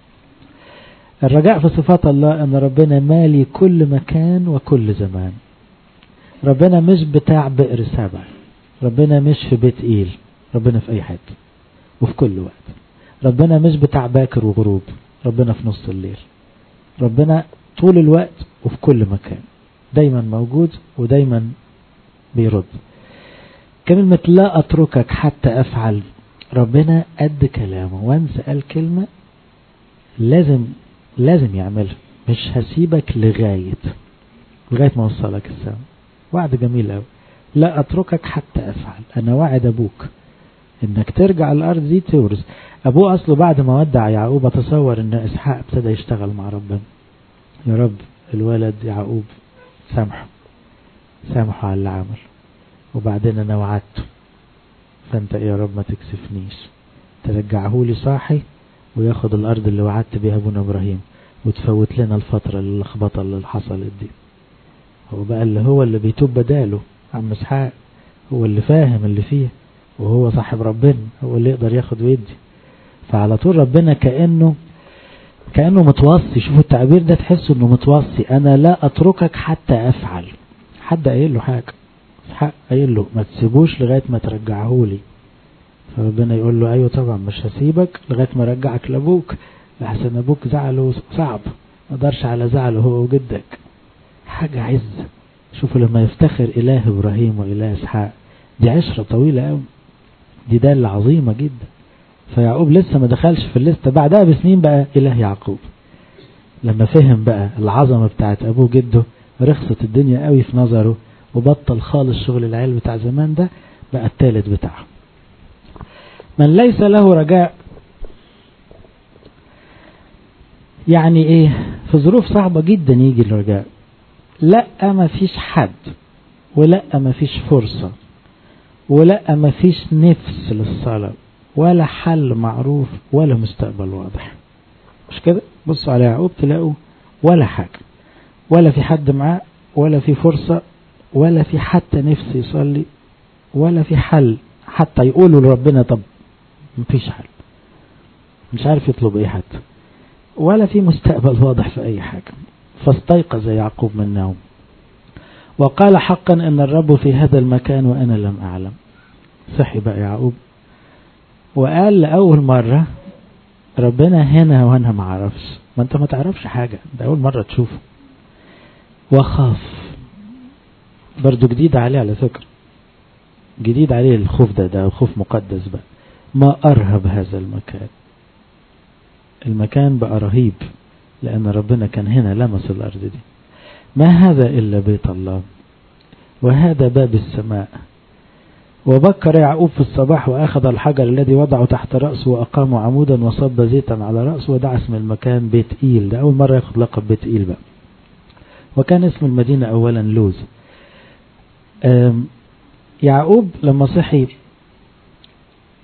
[SPEAKER 1] الرجاء في صفات الله ان ربنا مالي كل مكان وكل زمان. ربنا مش بتاع بئر سبع، ربنا مش في بيت إيل، ربنا في اي حته وفي كل وقت. ربنا مش بتاع باكر وغروب، ربنا في نص الليل. ربنا طول الوقت وفي كل مكان، دايما موجود ودايما بيرد. كلمة لا أتركك حتى أفعل، ربنا قد كلامه، وانس قال كلمة لازم لازم يعملها، مش هسيبك لغاية لغاية ما وصلك السماء. وعد جميل قوي، لا أتركك حتى أفعل. أنا وعد أبوك إنك ترجع الأرض دي تورث. أبوه أصله بعد ما ودع يعقوب أتصور إن إسحاق ابتدى يشتغل مع ربنا، يا رب الولد يعقوب سامحه سامحه على اللي عمل، وبعدين أنا وعدته، فأنت يا رب ما تكسفنيش، ترجعه لي صاحي وياخد الأرض اللي وعدت بها أبونا إبراهيم، وتفوت لنا الفترة اللخبطة اللي حصلت دي. هو بقى اللي هو اللي بيتوب بداله عم إسحاق، هو اللي فاهم اللي فيه، وهو صاحب ربنا، هو اللي يقدر ياخد ويدي. فعلى طول ربنا كأنه كأنه متوصي. شوفوا التعبير ده، تحسوا انه متوصي، انا لا اتركك حتى افعل. حد قايل له حاجة، إسحاق قايل له ما تسيبوش لغاية ما ترجعه لي. فربنا يقول له ايوه طبعا مش هسيبك لغاية ما رجعك لابوك، لحسن ابوك زعله صعب، ما قدرش على زعله هو وجدك. حاجة عز. شوفوا لما يفتخر اله ابراهيم واله اسحاق، دي عشرة طويلة قوي، دي دالة عظيمة جدا. فيعقوب لسه ما دخلش في الليستة، بعدها بسنين بقى اله يعقوب. لما فهم بقى العظمة بتاعت ابوه جده، رخصت الدنيا قوي في نظره، وبطل خالص شغل العيال بتاع زمان ده، بقى الثالث بتاعه. من ليس له رجاء، يعني ايه؟ في ظروف صعبة جدا يجي الرجاء. لا ما فيش حد، ولا ما فيش فرصة، ولا ما فيش نفس للصلاة، ولا حل معروف، ولا مستقبل واضح. مش كده؟ بصوا على يعقوب تلاقوا ولا حاجة، ولا في حد معاه، ولا في فرصة، ولا في حتى نفس يصلي، ولا في حل حتى يقولوا لربنا طب مفيش حل، مش عارف يطلب ايه حتى، ولا في مستقبل واضح في اي حاجة. فاستيقظ يعقوب من النوم وقال حقا ان الرب في هذا المكان وانا لم اعلم. صحي بقى يعقوب وقال لأول مرة ربنا هنا وانا ما اعرفش. ما انت ما تعرفش حاجة، ده اول مرة تشوفه. وخاف، برضو جديد عليه على فكرة، جديد عليه الخوف ده، ده خوف مقدس بقى. ما أرهب هذا المكان، المكان بقى رهيب لأن ربنا كان هنا لمس الأرض دي. ما هذا إلا بيت الله، وهذا باب السماء. وبكر يعقوب في الصباح وأخذ الحجر الذي وضعه تحت رأسه وأقام عمودا وصب زيتا على رأسه ودعا اسم المكان بيت إيل. ده أول مرة ياخد لقب بيت إيل بقى. وكان اسم المدينة أولا لوز. يعقوب لما صحي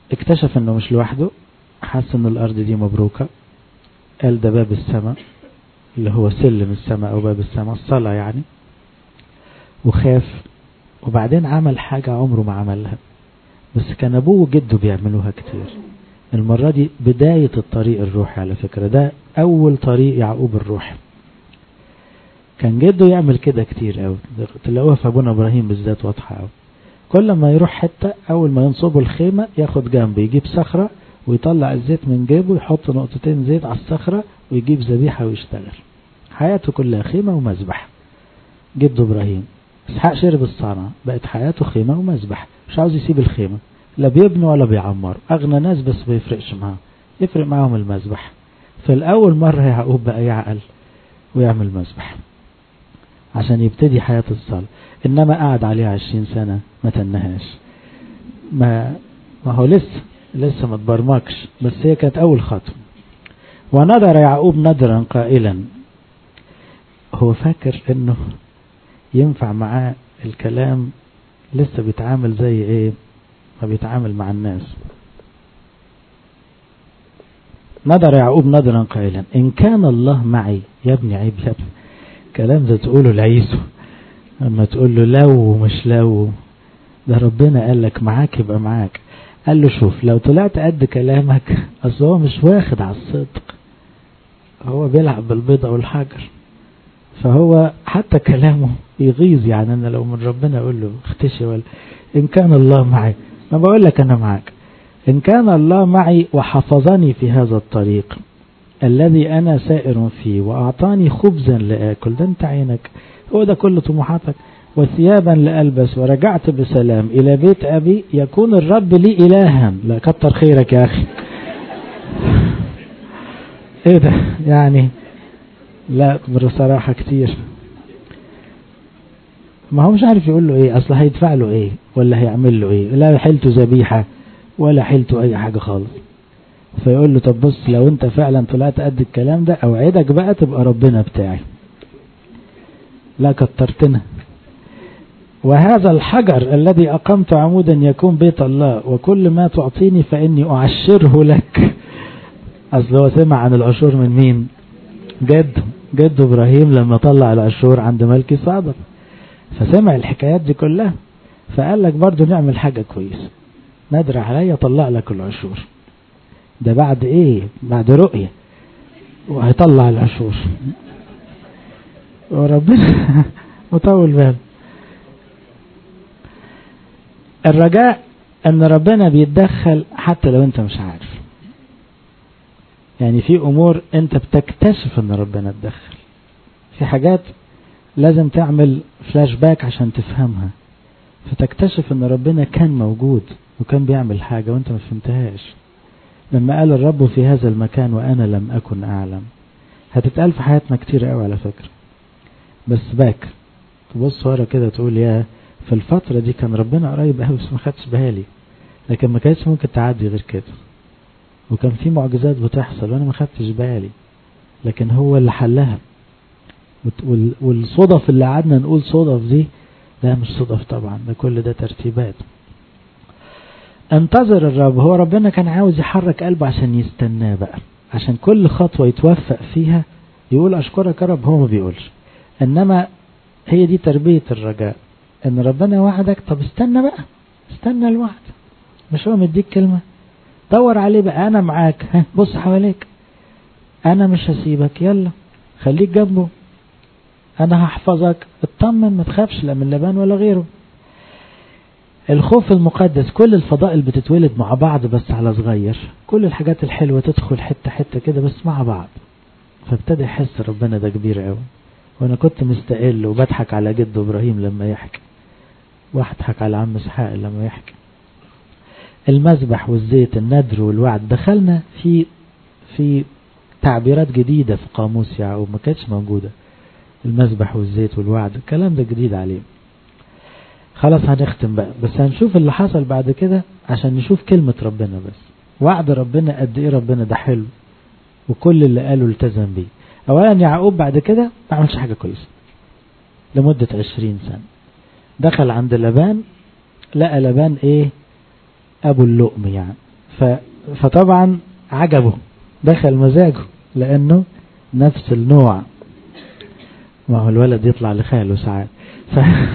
[SPEAKER 1] اكتشف انه مش لوحده، حس ان الارض دي مبروكة، قال ده باب السماء اللي هو سلم السماء او باب السماء الصلاة يعني، وخاف. وبعدين عمل حاجة عمره ما عملها، بس كان ابوه وجده بيعملوها كتير. المرة دي بداية الطريق الروحي على فكرة، ده اول طريق يعقوب الروحي. كان جده يعمل كده كتير قوي، تلاقوها في ابونا ابراهيم بالذات واضحة قوي. كل ما يروح حتة اول ما ينصبوا الخيمة ياخد جنب، يجيب صخرة ويطلع الزيت من جيبه، يحط نقطتين زيت على الصخرة ويجيب ذبيحة ويشتغل. حياته كلها خيمة ومذبح. جده ابراهيم اسحاق شرب الصنعة، بقت حياته خيمة ومذبح، مش عاوز يسيب الخيمة، لا بيبنوا ولا بيعمروا. اغنى ناس بس بيفرقش معاهم، يفرق معاهم المذبح. في الاول مرة يعقوب بقى يعقل ويعمل مذبح عشان يبتدي حياة الصلاة. انما قعد عليها عشرين سنة ما تنهاش، ما ما هو لسه لسه ما تبرمكش، بس هي كانت اول خطوة. ونظر يعقوب نظرا قائلا، هو فاكر انه ينفع معاه الكلام، لسه بيتعامل زي ايه ما بيتعامل مع الناس. نظر يعقوب نظرا قائلا ان كان الله معي. يا ابني عيب يا ابني، كلام ده تقوله لعيسو اما تقول له لو مش لو، ده ربنا قال لك معاك يبقى معاك. قال له شوف لو طلعت قد كلامك، اصل هو مش واخد على الصدق، هو بيلعب بالبيضة والحجر، فهو حتى كلامه يغيظ. يعني انا لو من ربنا اقول له اختشي، ولا ان كان الله معي، ما بقول لك انا معاك. ان كان الله معي وحفظني في هذا الطريق الذي انا سائر فيه، واعطاني خبزا لاكل، ده انت عينك، هو ده كل طموحاتك، وثيابا لألبس، ورجعت بسلام إلى بيت أبي، يكون الرب لي إلها. لا كتر خيرك يا أخي. إيه ده يعني؟ لا بصراحة كتير. ما هو مش عارف يقول له إيه، أصلا هيدفع له إيه ولا هيعمل له إيه؟ لا حيلته ذبيحة ولا حيلته أي حاجة خالص. فيقول له طب بص، لو أنت فعلا طلعت قد الكلام ده أوعدك بقى تبقى ربنا بتاعي. لا كترتنا. وهذا الحجر الذي أقمت عمودا يكون بيت الله، وكل ما تعطيني فإني أعشره لك. أصل هو سمع عن العشور من مين؟ جد جد إبراهيم لما طلع العشور عند ملكي صادق، فسمع الحكايات دي كلها، فقال لك برضو نعمل حاجة كويسة، نادر عليا طلع لك العشور. ده بعد إيه؟ بعد رؤية وهيطلع العشور، وربنا مطول بال. الرجاء ان ربنا بيتدخل حتى لو انت مش عارف. يعني في امور انت بتكتشف ان ربنا اتدخل، في حاجات لازم تعمل فلاش باك عشان تفهمها، فتكتشف ان ربنا كان موجود وكان بيعمل حاجة وانت ما فهمتهاش. لما قال الرب في هذا المكان وانا لم اكن اعلم، هتتقال في حياتنا كتير قوي على فكرة. بس باك تبص ورا كده تقول يا في الفترة دي كان ربنا قريب قوي بس ما خدتش بالي، لكن ما كانتش ممكن تعدي غير كده، وكان في معجزات بتحصل وانا ما خدتش بالي، لكن هو اللي حلها. والصدف اللي قعدنا نقول صدف دي، لا مش صدف طبعا، ده كل ده ترتيبات. انتظر الرب، هو ربنا كان عاوز يحرك قلبه عشان يستناه بقى، عشان كل خطوة يتوفق فيها يقول اشكرك يا رب، هو ما بيقولش. انما هي دي تربية الرجاء، ان ربنا وعدك، طب استنى بقى، استنى الوعد، مش هو مديك كلمة دور عليه بقى، انا معاك، ها بص حواليك، انا مش هسيبك، يلا خليك جنبه، انا هحفظك، اطمن ما تخافش لا من لبان ولا غيره. الخوف المقدس، كل الفضائل بتتولد مع بعض بس على صغير، كل الحاجات الحلوة تدخل حتة حتة كده بس مع بعض، فابتدى يحس ربنا ده كبير قوي. وانا كنت مستقل وبضحك على جد ابراهيم لما يحكي، واضحك على عم اسحاق لما يحكي. المذبح والزيت، الندر والوعد، دخلنا في في تعبيرات جديدة في قاموس يعقوب ما كانتش موجودة. المذبح والزيت والوعد الكلام ده جديد عليه. خلاص هنختم بقى، بس هنشوف اللي حصل بعد كده عشان نشوف كلمة ربنا بس. وعد ربنا قد ايه ربنا ده حلو، وكل اللي قاله التزم بيه. اولا يعقوب بعد كده ما عملش حاجة كويسة لمدة عشرين سنة. دخل عند لبان، لقى لبان ايه؟ ابو اللؤم، يعني فطبعا عجبه، دخل مزاجه لأنه نفس النوع. ما هو الولد يطلع لخاله ساعات ف...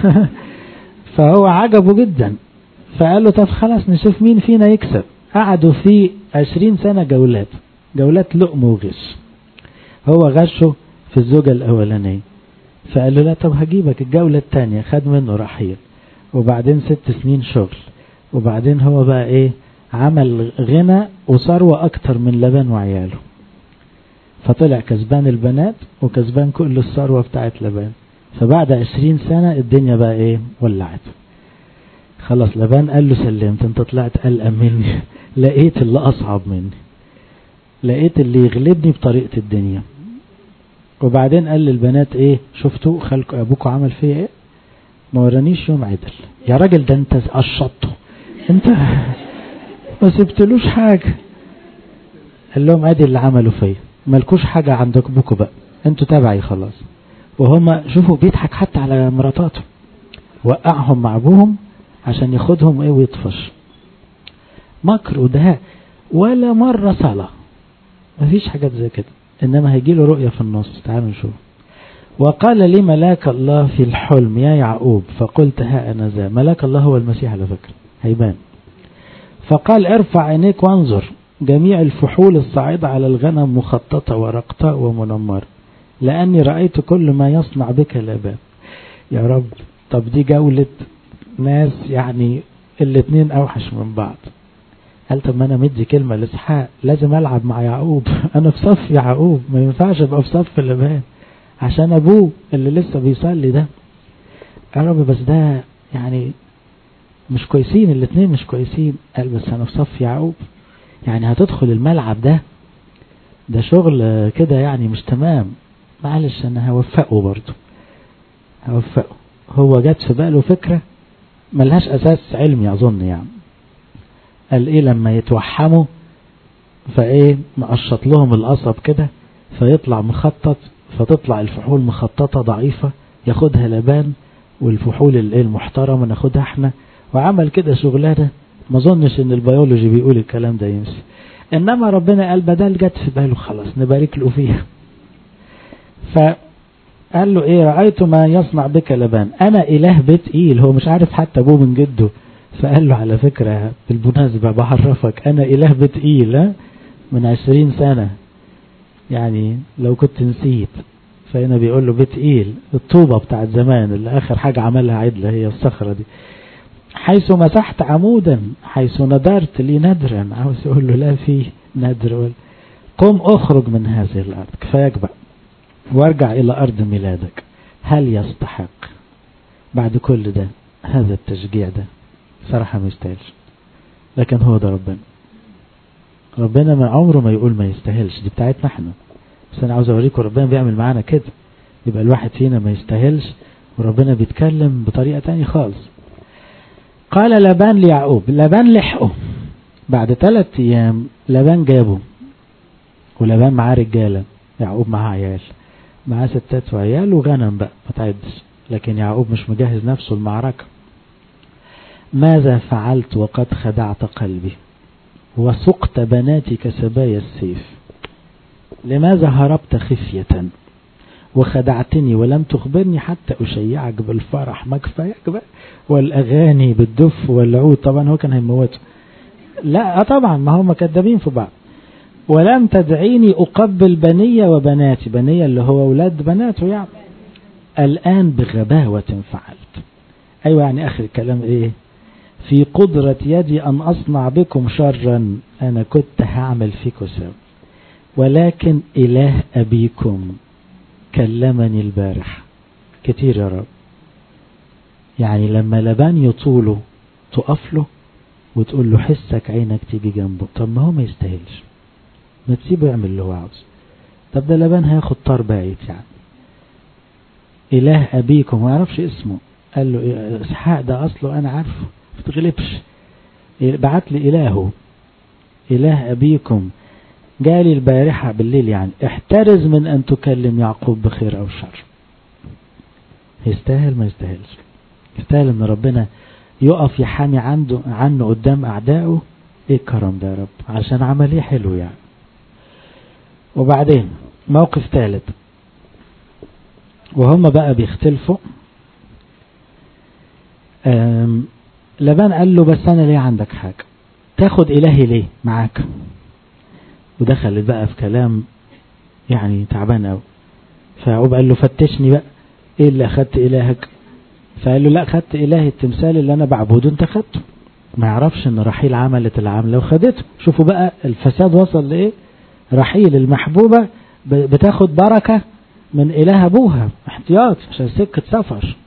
[SPEAKER 1] فهو عجبه جدا. فقال له طب خلاص نشوف مين فينا يكسب. قعدوا في عشرين سنة جولات جولات لقم وغش. هو غشه في الزوجة الأولانية، فقال له لا طب هجيبك الجولة الثانية. خد منه رحيل، وبعدين ست سنين شغل، وبعدين هو بقى ايه عمل غنى وثروة أكتر من لبان وعياله. فطلع كسبان البنات وكسبان كل الثروة بتاعت لبان. فبعد عشرين سنة الدنيا بقى ايه ولعت. خلاص لبان قال له سلمت، انت طلعت قلقان مني لقيت اللي أصعب مني، لقيت اللي يغلبني بطريقة الدنيا. وبعدين قال للبنات ايه شفتوا خلق ابوكوا عمل فيه ايه؟ ما ورانيش يوم عدل يا راجل، ده انت قشطته، انت ما سبتلوش حاجة. قال لهم ادي اللي عملوا فيا، مالكوش حاجة عندك ابوكوا بقى، انتوا تابعي خلاص. وهم شوفوا بيضحك حتى على مراتاته، وقعهم مع ابوهم عشان ياخدهم ايه ويطفش. مكر ودهاء، ولا مرة صلاة، مفيش حاجات زي كده. انما هيجي له رؤية في النص. تعالوا نشوف. وقال لي ملاك الله في الحلم يا يعقوب، فقلت ها انا ذا. ملاك الله هو المسيح على فكرة، هيبان. فقال ارفع عينيك وانظر، جميع الفحول الصاعدة على الغنم مخططة ورقطاء ومنمرة، لأني رأيت كل ما يصنع بك لبان. يا رب، طب دي جولة ناس يعني الاتنين أوحش من بعض. قال طب ما أنا مدي كلمة لإسحاق، لازم ألعب مع يعقوب أنا في صف يعقوب، ما ينفعش أبقى في صف لبان عشان أبوه اللي لسه بيصلي ده. يا رب بس ده يعني مش كويسين الاتنين، مش كويسين. قال بس أنا في صف يعقوب، يعني هتدخل الملعب ده ده شغل كده يعني مش تمام. معلش أنا هوفقه برضو، هوفقه. هو جات في باله فكرة ملهاش أساس علمي أظن يعني. قال إيه لما يتوحموا فإيه مقشط لهم القصب كده فيطلع مخطط، فتطلع الفحول مخططة ضعيفة ياخدها لبان، والفحول المحترمة ناخدها احنا. وعمل كده شغلانة ما ظنش ان البيولوجي بيقول الكلام ده يمشي. انما ربنا قال بدل جت في باله خلاص نبارك له فيها. فقال له ايه رأيت ما يصنع بك لبان، انا اله بيت ايل. هو مش عارف حتى ابوه من جده. فقال له على فكرة بالمناسبة بعرفك انا اله بيت ايل من عشرين سنة، يعني لو كنت نسيت. فهنا بيقول له بيت ايل الطوبة بتاعت زمان اللي اخر حاجة عملها عدلة هي الصخرة دي. حيث مسحت عمودا حيث ندرت لي ندرا. عاوز يقول له لا في ندر. قم اخرج من هذه الارض، كفاية بقى، وارجع الى ارض ميلادك. هل يستحق بعد كل ده هذا التشجيع ده؟ صراحة ما يستاهلش، لكن هو ده ربنا. ربنا ما عمره ما يقول ما يستاهلش، دي بتاعتنا احنا. بس انا عاوز اوريكم ربنا بيعمل معانا كده. يبقى الواحد فينا ما يستاهلش وربنا بيتكلم بطريقة تانية خالص. قال لبان ليعقوب، لبان لحقه بعد ثلاث ايام. لبان جابه، ولبان معاه رجالة، يعقوب معاه عيال، معاه ستات وعيال وغنم بقى ما تعدش. لكن يعقوب مش مجهز نفسه المعركة. ماذا فعلت وقد خدعت قلبي وسقت بناتي كسبايا السيف؟ لماذا هربت خفية وخدعتني ولم تخبرني حتى أشيعك بالفرح؟ ما كفايك بقى والأغاني بالدف والعود. طبعا هو كان هيموته. لا طبعا ما هم كذابين في بعض. ولم تدعيني أقبل بني وبناتي، بني اللي هو أولاد بناته يعني. الآن بغباوة فعلت. أيوة يعني آخر الكلام إيه؟ في قدرة يدي أن أصنع بكم شرا، أنا كنت هعمل فيكم سر، ولكن إله أبيكم كلمني البارح كتير يا رب. يعني لما لبان يطوله تقف له وتقول له حسك عينك تيجي جنبه. طب ما هو ما يستاهلش، ما تسيبه يعمل اللي هو عاوزه. طب ده لبان هياخد طار بعيد يعني. إله أبيكم ما يعرفش اسمه. قال له إسحاق ده أصله أنا عارفه ما تغلبش، بعت لي إلهه إله أبيكم جالي البارحة بالليل. يعني احترز من أن تكلم يعقوب بخير أو شر. يستاهل ما يستاهلش؟ يستاهل أن ربنا يقف يحامي عنده عنه قدام أعدائه ايه الكرم ده يا رب، عشان عمليه حلو يعني. وبعدين موقف ثالث، وهم بقى بيختلفوا. لبان قال له بس انا ليه عندك حاجة، تاخد الهي ليه معاك؟ ودخل بقى في كلام يعني تعبان قوي. فيعقوب قال له فتشني بقى، ايه اللي اخدت الهك؟ فقال له لا، خدت الهي التمثال اللي انا بعبده انت خدته. ما يعرفش ان رحيل عملت العملة وخدته. شوفوا بقى الفساد وصل لايه. رحيل المحبوبة بتاخد بركة من اله ابوها احتياط عشان سكة سفر.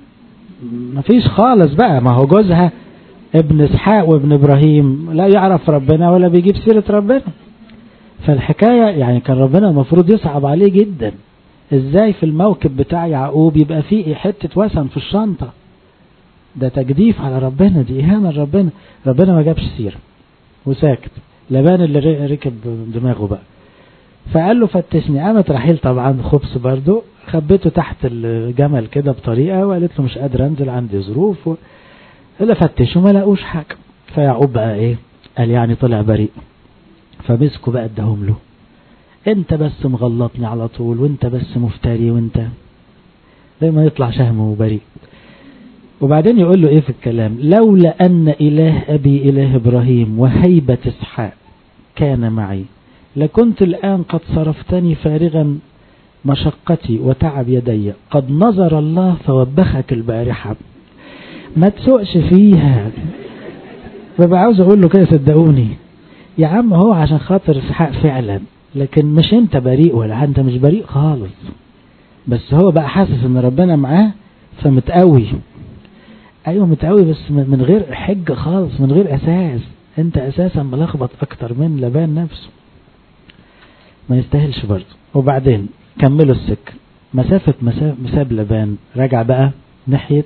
[SPEAKER 1] مفيش خالص بقى، ما هو جوزها ابن اسحاق وابن ابراهيم لا يعرف ربنا ولا بيجيب سيرة ربنا. فالحكاية يعني كان ربنا المفروض يصعب عليه جدا، ازاي في الموكب بتاع يعقوب يبقى فيه حتة وثن في الشنطة؟ ده تجديف على ربنا، دي اهانة لربنا. ربنا ما جابش سيرة وساكت. لبان اللي ركب دماغه بقى. فقال له فتشني. قامت رحيل طبعا خبص برضو، خبته تحت الجمل كده بطريقة وقالت له مش قادر انزل عندي ظروف و... اللي فتشوا ما لقوش حاجة. فيعقوب بقى ايه قال يعني طلع بريء. فمسكوا بقى ادهم له، انت بس مغلطني على طول، وانت بس مفتري، وانت دايما يطلع شهم وبريء. وبعدين يقول له ايه في الكلام، لولا ان اله ابي اله ابراهيم وهيبة اسحاق كان معي لكنت الان قد صرفتني فارغا مشقتي وتعب يدي، قد نظر الله فوبخك البارحة. ما تسوقش فيها. ببقى عاوز اقول له كده صدقوني يا عم، هو عشان خاطر اسحاق فعلا، لكن مش انت بريء ولا انت مش بريء خالص، بس هو بقى حاسس ان ربنا معاه فمتقوي. ايوه متقوي بس من غير حجة خالص، من غير اساس. انت اساسا ملخبط اكتر من لبان نفسه، ما يستاهلش برضه. وبعدين كملوا السكة، مسافة مساب لبان رجع بقى ناحية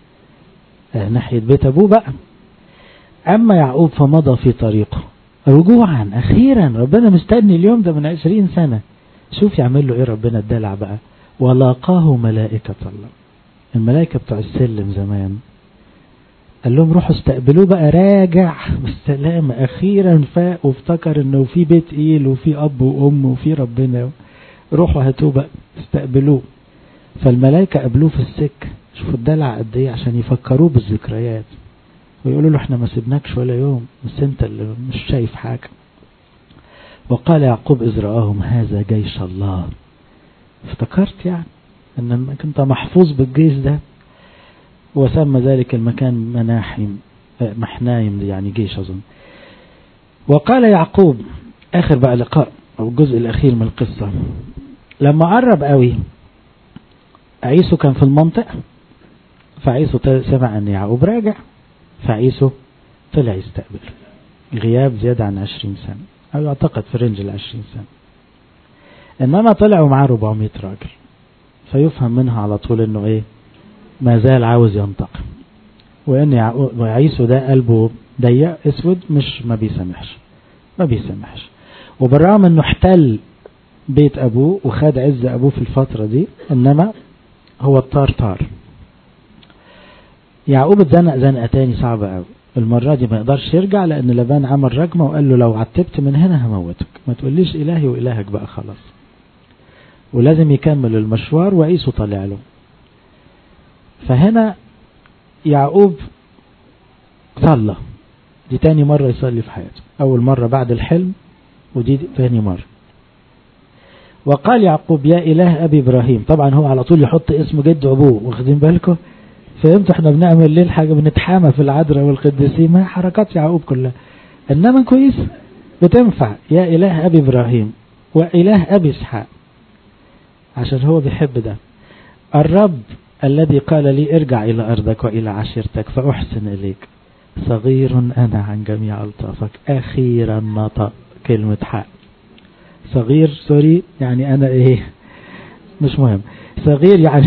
[SPEAKER 1] آه ناحية بيت ابوه بقى. اما يعقوب فمضى في طريقه رجوعا. اخيرا ربنا مستني اليوم ده من عشرين سنة. شوف يعمل له ايه ربنا الدلع بقى. ولاقاه ملائكة الله. الملائكة بتوع السلم زمان قال لهم روحوا استقبلوه بقى راجع بالسلامة. اخيرا فاق وافتكر انه في بيت ايل وفي اب وام وفي ربنا. روحوا هاتوه بقى استقبلوه. فالملائكة قابلوه في السكة. شوفوا الدلع قد ايه عشان يفكروه بالذكريات ويقولوا له احنا ما سيبناكش ولا يوم، بس انت اللي مش شايف حاجة. وقال يعقوب إذ رآهم هذا جيش الله. افتكرت يعني ان كنت محفوظ بالجيش ده. وسمى ذلك المكان مناحيم محنايم، يعني جيش أظن. وقال يعقوب، آخر بقى لقاء أو الجزء الأخير من القصة، لما قرب قوي عيسو كان في المنطقة. فعيسو سمع أن يعقوب راجع، فعيسو طلع يستقبل. غياب زيادة عن عشرين سنة أو يعتقد في رنج العشرين سنة. إنما طلعوا معاه أربعمائة راجل. فيفهم منها على طول إنه إيه ما زال عاوز ينتقم، وإن عيسو ده قلبه ضيق اسود، مش ما بيسامحش ما بيسامحش. وبالرغم إنه احتل بيت أبوه وخد عز أبوه في الفترة دي، إنما هو الطار طار. يعقوب اتزنق زنقة تاني صعبة قوي. المرة دي ما يقدرش يرجع لأن لبان عمل رجمة وقال له لو عتبت من هنا هموتك، ما تقوليش إلهي وإلهك بقى خلاص. ولازم يكمل المشوار وعيسو طلع له. فهنا يعقوب صلى. دي تاني مرة يصلي في حياته. أول مرة بعد الحلم، ودي تاني مرة. وقال يعقوب يا إله أبي إبراهيم. طبعا هو على طول يحط اسم جد أبوه، واخدين بالكم؟ فهمتوا احنا بنعمل ليه الحاجة بنتحامى في العذراء والقديسين؟ ما حركات يعقوب كلها انما كويس بتنفع. يا اله ابي ابراهيم واله ابي اسحاق، عشان هو بيحب ده. الرب الذي قال لي ارجع الى ارضك والى عشيرتك فاحسن اليك، صغير انا عن جميع الطافك. اخيرا نطق كلمة حق. صغير سوري يعني انا ايه مش مهم. صغير يعني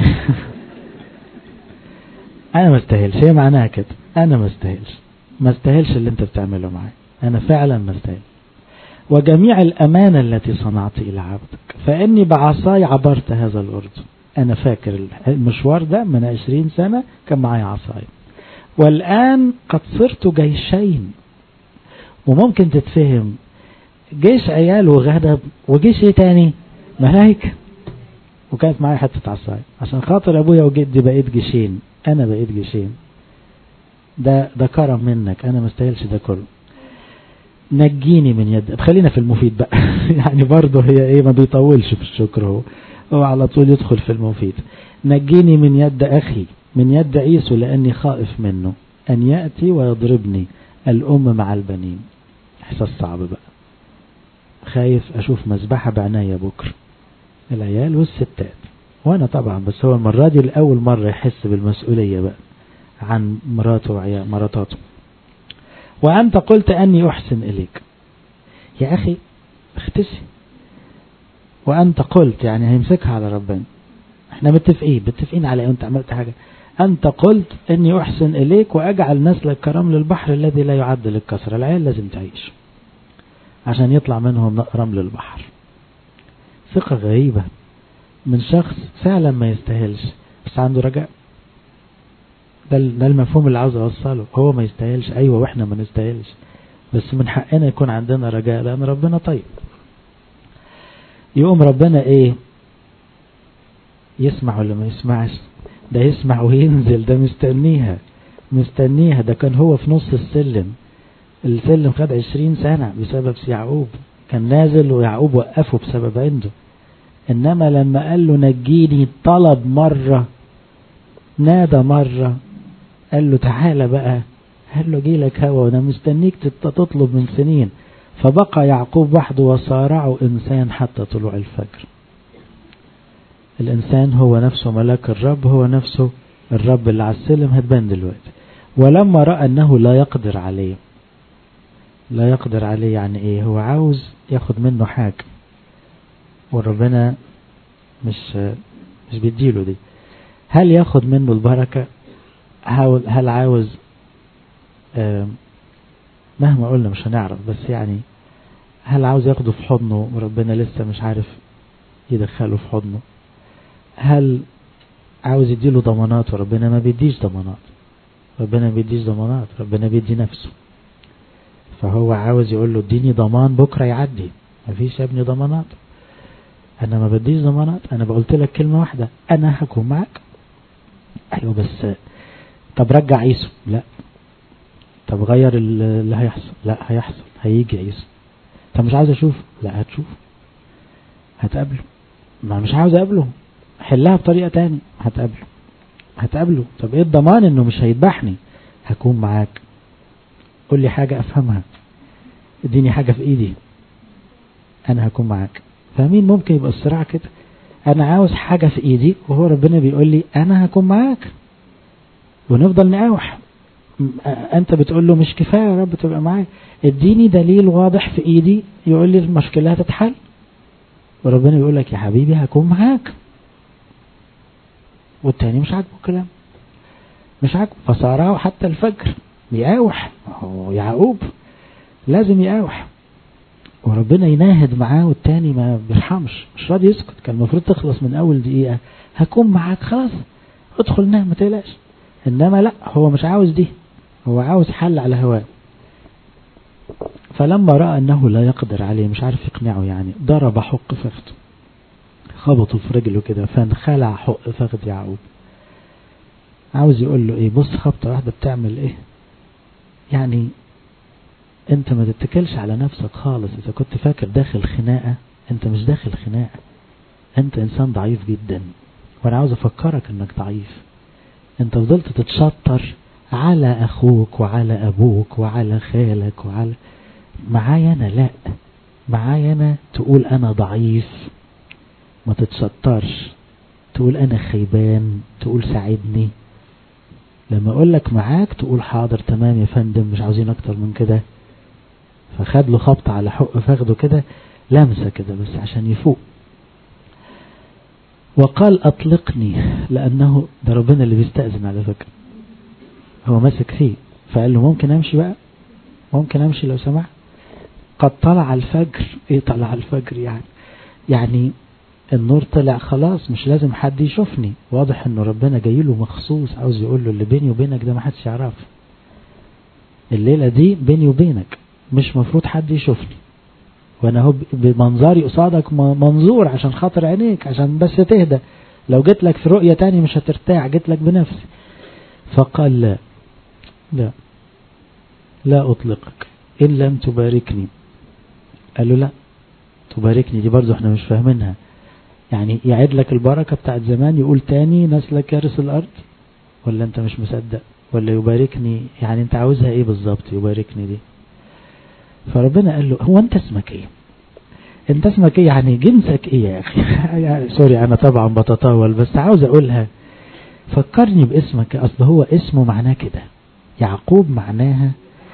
[SPEAKER 1] انا ما استاهلش. هي معناها كده، انا ما استاهلش ما استاهلش اللي انت بتعمله معي، انا فعلا ما استاهل. وجميع الامانه التي صنعت الى عبدك فاني بعصاي عبرت هذا الارض. انا فاكر المشوار ده من عشرين سنه كان معايا عصاي. والان قد صرت جيشين وممكن تتفهم جيش عيال وغضب وجيش ايه تاني ملايكة. وكانت معايا حتة عصاية عشان خاطر ابويا وجدي بقيت جيشين، انا بقيت جيشين. ده ده كرم منك، انا مستاهلش ده كله. نجيني من يد، خلينا في المفيد بقى يعني برضه هي ايه، ما بيطولش في الشكر، هو هو على طول يدخل في المفيد. نجيني من يد اخي، من يد عيسو، لاني خائف منه ان يأتي ويضربني الام مع البنين. احساس صعب بقى، خايف اشوف مذبحة بعناية بكر، العيال والستات وانا طبعا. بس هو المرة دي الاول مرة يحس بالمسؤولية بقى عن مراته وعيال مراتاته. وأنت قلت أني أحسن إليك. يا أخي اختسي. وأنت قلت يعني هيمسكها على ربنا، احنا متفقين متفقين على أنت عملت حاجة. أنت قلت أني أحسن إليك وأجعل نسلك كرمل البحر الذي لا يعد للكسر. العيال لازم تعيش عشان يطلع منهم رمل البحر. ثقة غريبة من شخص فعلا ما يستاهلش بس عنده رجاء. ده المفهوم اللي عاوز اوصله. هو ما يستاهلش، ايوه، واحنا ما نستاهلش، بس من حقنا يكون عندنا رجاء لان ربنا طيب. يقوم ربنا ايه، يسمع ولا ما يسمعش؟ ده يسمع وينزل، ده مستنيها مستنيها. ده كان هو في نص السلم، السلم خد عشرين سنة بسبب يعقوب، كان نازل ويعقوب وقفه بسبب عنده. انما لما قال له نجيني، طلب مرة، نادى مرة، قال له تعالى بقى، قال له جيلك هوا وانا مستنيك تطلب من سنين. فبقى يعقوب وحده وصارعه انسان حتى طلوع الفجر. الانسان هو نفسه ملاك الرب، هو نفسه الرب اللي على السلم هتبان دلوقتي. ولما رأى انه لا يقدر عليه، لا يقدر عليه يعني ايه؟ هو عاوز ياخد منه حاجة وربنا مش مش بيديله دي. هل ياخد منه البركة؟ هل عاوز آه مهما قلنا مش هنعرف، بس يعني هل عاوز ياخده في حضنه وربنا لسه مش عارف يدخله في حضنه؟ هل عاوز يديله ضمانات وربنا ما بيديش ضمانات؟ ربنا ما بيديش ضمانات، ربنا بيدي نفسه. فهو عاوز يقول له اديني ضمان بكرة يعدي. مفيش يا ابني ضمانات، انا ما بديش ضمانات، انا بقولت لك كلمة واحدة، انا هكون معك. ايوه بس طب رجع عيسو، لا. طب غير اللي هيحصل، لا هيحصل، هيجي عيسو. طب مش عاوز اشوف، لا هتشوف، هتقابله. ما مش عاوز اقابله، حلها بطريقة تاني، هتقابله هتقابله. طب ايه الضمان انه مش هيذبحني؟ هكون معاك. قول لي حاجة افهمها، اديني حاجة في ايدي، انا هكون معاك. فاهمين؟ ممكن يبقى الصراع كده، انا عاوز حاجة في ايدي وهو ربنا بيقول لي انا هكون معاك، ونفضل نقاوح. انت بتقول له مش كفاية يا رب تبقى معايا، اديني دليل واضح في ايدي يقول لي المشكلة هتتحل. وربنا يقول لك يا حبيبي هكون معاك. والتاني مش عاجبه الكلام، مش عاجبه، فصارعه حتى الفجر يقاوح. هو يعقوب لازم يقاوح، وربنا يناهد معاه، والتاني ما بيرحمش، مش راضي يسكت. كان المفروض تخلص من اول دقيقة، هكون معاك خلاص، ادخل نام ما تقلقش. انما لا، هو مش عاوز دي، هو عاوز حل على هواه. فلما رأى انه لا يقدر عليه، مش عارف يقنعه يعني، ضرب حق فخذه، خبطه في رجله كده فانخلع حق فخذ يعقوب. عاوز يقول له ايه؟ بص خبطة واحدة بتعمل ايه يعني. انت ما تتكلش على نفسك خالص. اذا كنت فاكر داخل خناقة، انت مش داخل خناقة، انت انسان ضعيف جدا، وانا عاوز افكرك انك ضعيف. انت فضلت تتشطر على اخوك وعلى ابوك وعلى خالك وعلى معايا انا، لا معايا انا تقول انا ضعيف، ما تتشطرش، تقول انا خيبان، تقول ساعدني. لما اقول لك معاك تقول حاضر تمام يا فندم، مش عاوزين اكتر من كده. فخد له خبط على حق فاخده كده، لمسة كده بس عشان يفوق. وقال اطلقني، لانه ده ربنا اللي بيستأذن على فكرة، هو ماسك فيه. فقال له ممكن امشي بقى، ممكن امشي لو سمحت. قد طلع الفجر. ايه طلع الفجر يعني؟ يعني النور طلع خلاص، مش لازم حد يشوفني. واضح انه ربنا جاي له مخصوص، عاوز يقول له اللي بيني وبينك ده ما حدش يعرف، الليلة دي بيني وبينك، مش مفروض حد يشوفني، وانا هو بمنظري قصادك منظور عشان خاطر عينيك، عشان بس تهدى. لو جيت لك في رؤية تاني مش هترتاح، جيت لك بنفسي. فقال لا لا لا أطلقك إن لم تباركني. قال له لا تباركني دي برضو احنا مش فاهمينها، يعني يعيد لك البركة بتاعت زمان يقول تاني نسلك يرث الأرض، ولا انت مش مصدق؟ ولا يباركني يعني انت عاوزها ايه بالظبط يباركني دي؟ فربنا قال له هو انت اسمك ايه؟ انت اسمك ايه يعني جنسك ايه يا اخي؟ يعني سوري انا طبعا بتطاول بس عاوز اقولها. فكرني باسمك، اصل هو اسمه معناه كده، يعقوب معناها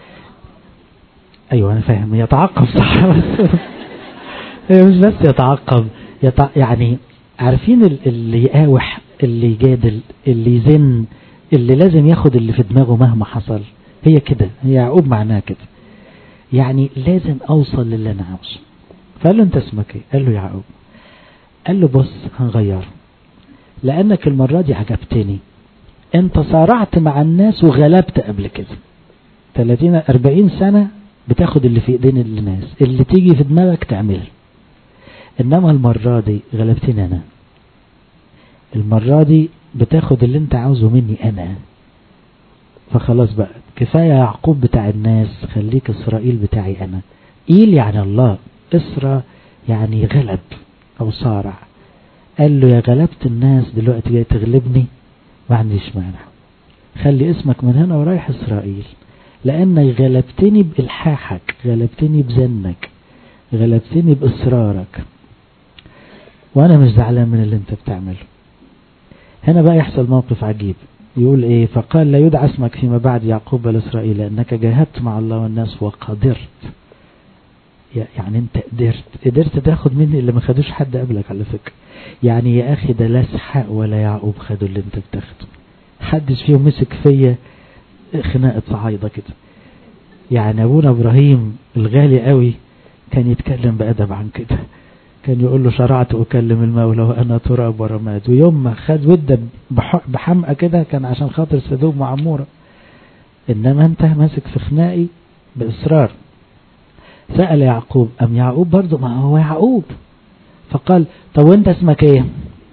[SPEAKER 1] ايوه انا فاهم يتعقب صح، بس هي مش بس يتعقب يتع... يعني عارفين اللي يقاوح، اللي يجادل، اللي يزن، اللي لازم ياخد اللي في دماغه مهما حصل. هي كده، هي يعقوب معناها كده، يعني لازم اوصل للي انا عاوزه. فقال له انت اسمك ايه؟ قال له يعقوب. قال له بص هنغير، لانك المرة دي عجبتني، انت صارعت مع الناس وغلبت قبل كده ثلاثين أربعين سنة بتاخد اللي في ايدين الناس، اللي تيجي في دماغك تعمله، انما المرة دي غلبتني انا، المرة دي بتاخد اللي انت عاوزه مني انا. فخلاص بقى كفاية يعقوب بتاع الناس، خليك اسرائيل بتاعي انا. إيل يعني الله، إسرا يعني غلب او صارع. قال له يا غلبت الناس دلوقتي جاي تغلبني، ما عنديش مانع، خلي اسمك من هنا ورايح اسرائيل، لانك غلبتني بإلحاحك، غلبتني بزنك، غلبتني بإصرارك، وانا مش زعلان من اللي انت بتعمله. هنا بقى يحصل موقف عجيب، يقول ايه؟ فقال لا يدعى اسمك فيما بعد يعقوب بل اسرائيل، لانك جاهدت مع الله والناس وقدرت. يعني انت قدرت قدرت تاخد مني اللي ما خدوش حد قبلك على فكرة. يعني يا اخي ده لا اسحاق ولا يعقوب خدوا اللي انت بتاخده، حدش فيهم مسك فيا خناقة صعايدة كده. يعني ابونا ابراهيم الغالي قوي كان يتكلم بأدب عن كده، كان يقول له شرعت أكلم المولى وأنا تراب ورماد، ويوم ما خد ودة بحمقى كده كان عشان خاطر سدوم وعمورة. إنما أنت ماسك في خناقي بإصرار. سأل يعقوب، أم يعقوب برضو ما هو يعقوب، فقال طب وانت اسمك ايه؟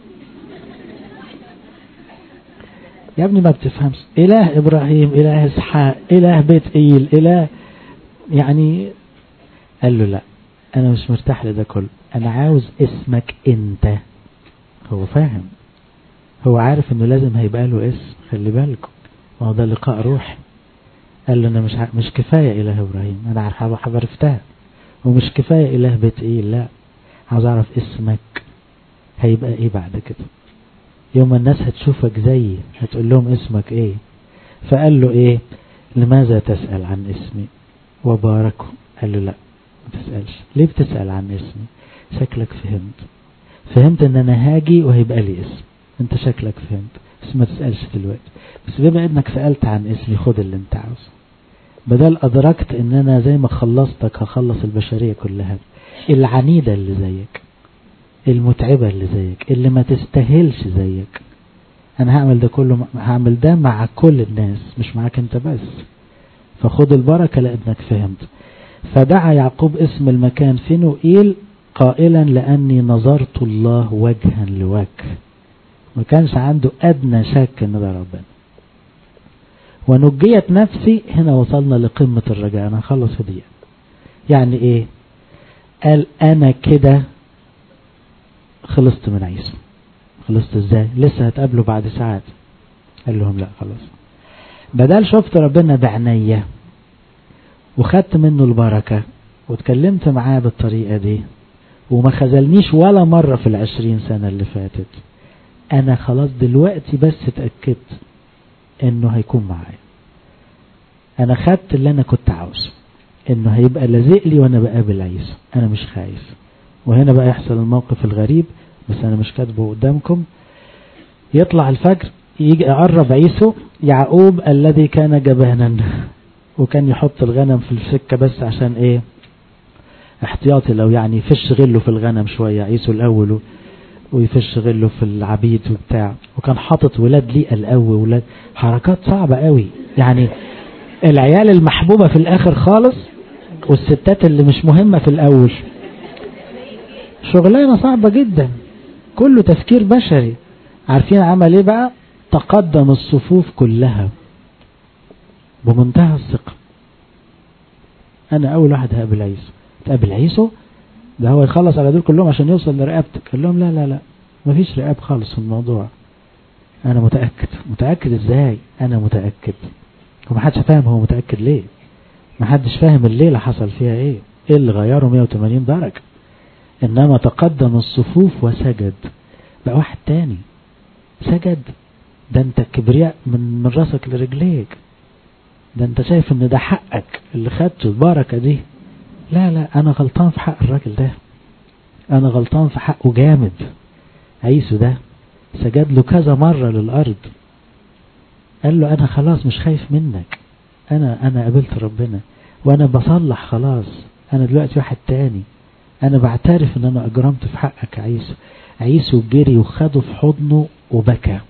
[SPEAKER 1] يا ابني ما بتفهمش، إله إبراهيم، إله إسحاق، إله بيت إيل، إله يعني. قال له لا أنا مش مرتاح لده كله، أنا عاوز اسمك أنت. هو فاهم، هو عارف إنه لازم هيبقى له اسم، خلي بالكم ما هو ده لقاء روح. قال له أنا مش ع... مش كفاية إله إبراهيم، أنا عارف عرفتها، ومش كفاية إله بيت إيل، لا عاوز أعرف اسمك هيبقى إيه بعد كده. يوم الناس هتشوفك زي هتقول لهم اسمك إيه. فقال له إيه؟ لماذا تسأل عن اسمي وباركه؟ قال له لا ما تسألش. ليه بتسأل عن اسمي؟ شكلك فهمت، فهمت ان انا هاجي وهيبقى لي اسم، انت شكلك فهمت، بس ما تسألش دلوقتي. بس بما انك سألت عن اسمي خد اللي انت عاوزه، بدل ادركت ان انا زي ما خلصتك هخلص البشرية كلها. العنيدة اللي زيك، المتعبة اللي زيك، اللي ما تستاهلش زيك، انا هعمل ده كله، هعمل ده مع كل الناس مش معاك انت بس. فخد البركة لانك فهمت. فدعا يعقوب اسم المكان فنوئيل قائلا لأني نظرت الله وجها لوجه. ما كانش عنده أدنى شك ان ده ربنا. ونجيت نفسي، هنا وصلنا لقمة الرجاء. أنا هخلص في دي. يعني إيه؟ قال أنا كده خلصت من عيسو. خلصت إزاي؟ لسه هتقابله بعد ساعات. قال لهم لا خلاص، بدل شفت ربنا بعناية وخدت منه البركة واتكلمت معاه بالطريقة دي وما خذلنيش ولا مرة في العشرين سنة اللي فاتت، أنا خلاص دلوقتي بس اتأكدت إنه هيكون معايا. أنا خدت اللي أنا كنت عاوزه، إنه هيبقى لازق لي وأنا بقابل عيسو، أنا مش خايف. وهنا بقى يحصل الموقف الغريب، بس أنا مش كاتبه قدامكم. يطلع الفجر، يجي أقرب عيسو، يعقوب الذي كان جبانا وكان يحط الغنم في السكة بس عشان ايه؟ احتياطي، لو يعني يفش غله في الغنم شوية عيسو الأول ويفش غله في العبيد وبتاع، وكان حاطط ولاد ليه القوي، ولاد حركات صعبة قوي يعني. العيال المحبوبة في الآخر خالص والستات اللي مش مهمة في الأول. شغلانة صعبة جدا، كله تفكير بشري. عارفين عمل ايه بقى؟ تقدم الصفوف كلها بمنتهى الثقة. انا اول واحد هقابل عيسو. تقابل عيسو؟ ده هو يخلص على دول كلهم عشان يوصل لرقبتك. قال لهم لا لا لا، مفيش رقاب خالص في الموضوع. انا متأكد. متأكد ازاي؟ انا متأكد. ومحدش فاهم هو متأكد ليه. محدش فاهم الليلة حصل فيها ايه، ايه اللي غيره مية وتمانين درجة. انما تقدم الصفوف وسجد، بقى واحد تاني سجد. ده انت الكبرياء من من راسك لرجليك. ده انت شايف ان ده حقك اللي خدته البركة دي. لا لا، انا غلطان في حق الراجل ده، انا غلطان في حقه جامد. عيسو ده سجد له كذا مرة للارض، قال له انا خلاص مش خايف منك، انا انا قابلت ربنا وانا بصلح خلاص، انا دلوقتي واحد تاني، انا بعترف ان انا اجرمت في حقك يا عيسو. عيسو جري وخده في حضنه وبكى.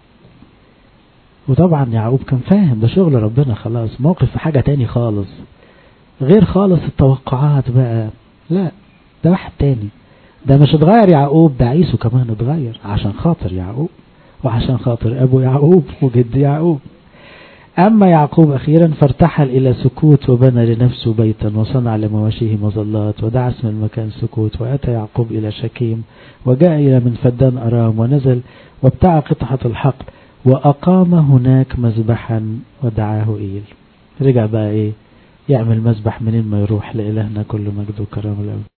[SPEAKER 1] وطبعا يعقوب كان فاهم ده شغل ربنا خلاص، موقف في حاجة تاني خالص غير خالص التوقعات بقى. لا، ده واحد تاني. ده مش اتغير يعقوب، ده عيسو كمان اتغير عشان خاطر يعقوب وعشان خاطر ابو يعقوب وجد يعقوب. اما يعقوب اخيرا فارتحل الى سكوت وبنى لنفسه بيتا وصنع لمواشيه مظلات ودعا اسم المكان سكوت. واتى يعقوب الى شكيم وجاء الى من فدان ارام ونزل وابتاع قطعة الحقل واقام هناك مذبحا ودعاه ايل. رجع بقى ايه يعمل مذبح منين ما يروح. لإلهنا كل مجد وكرم الأول.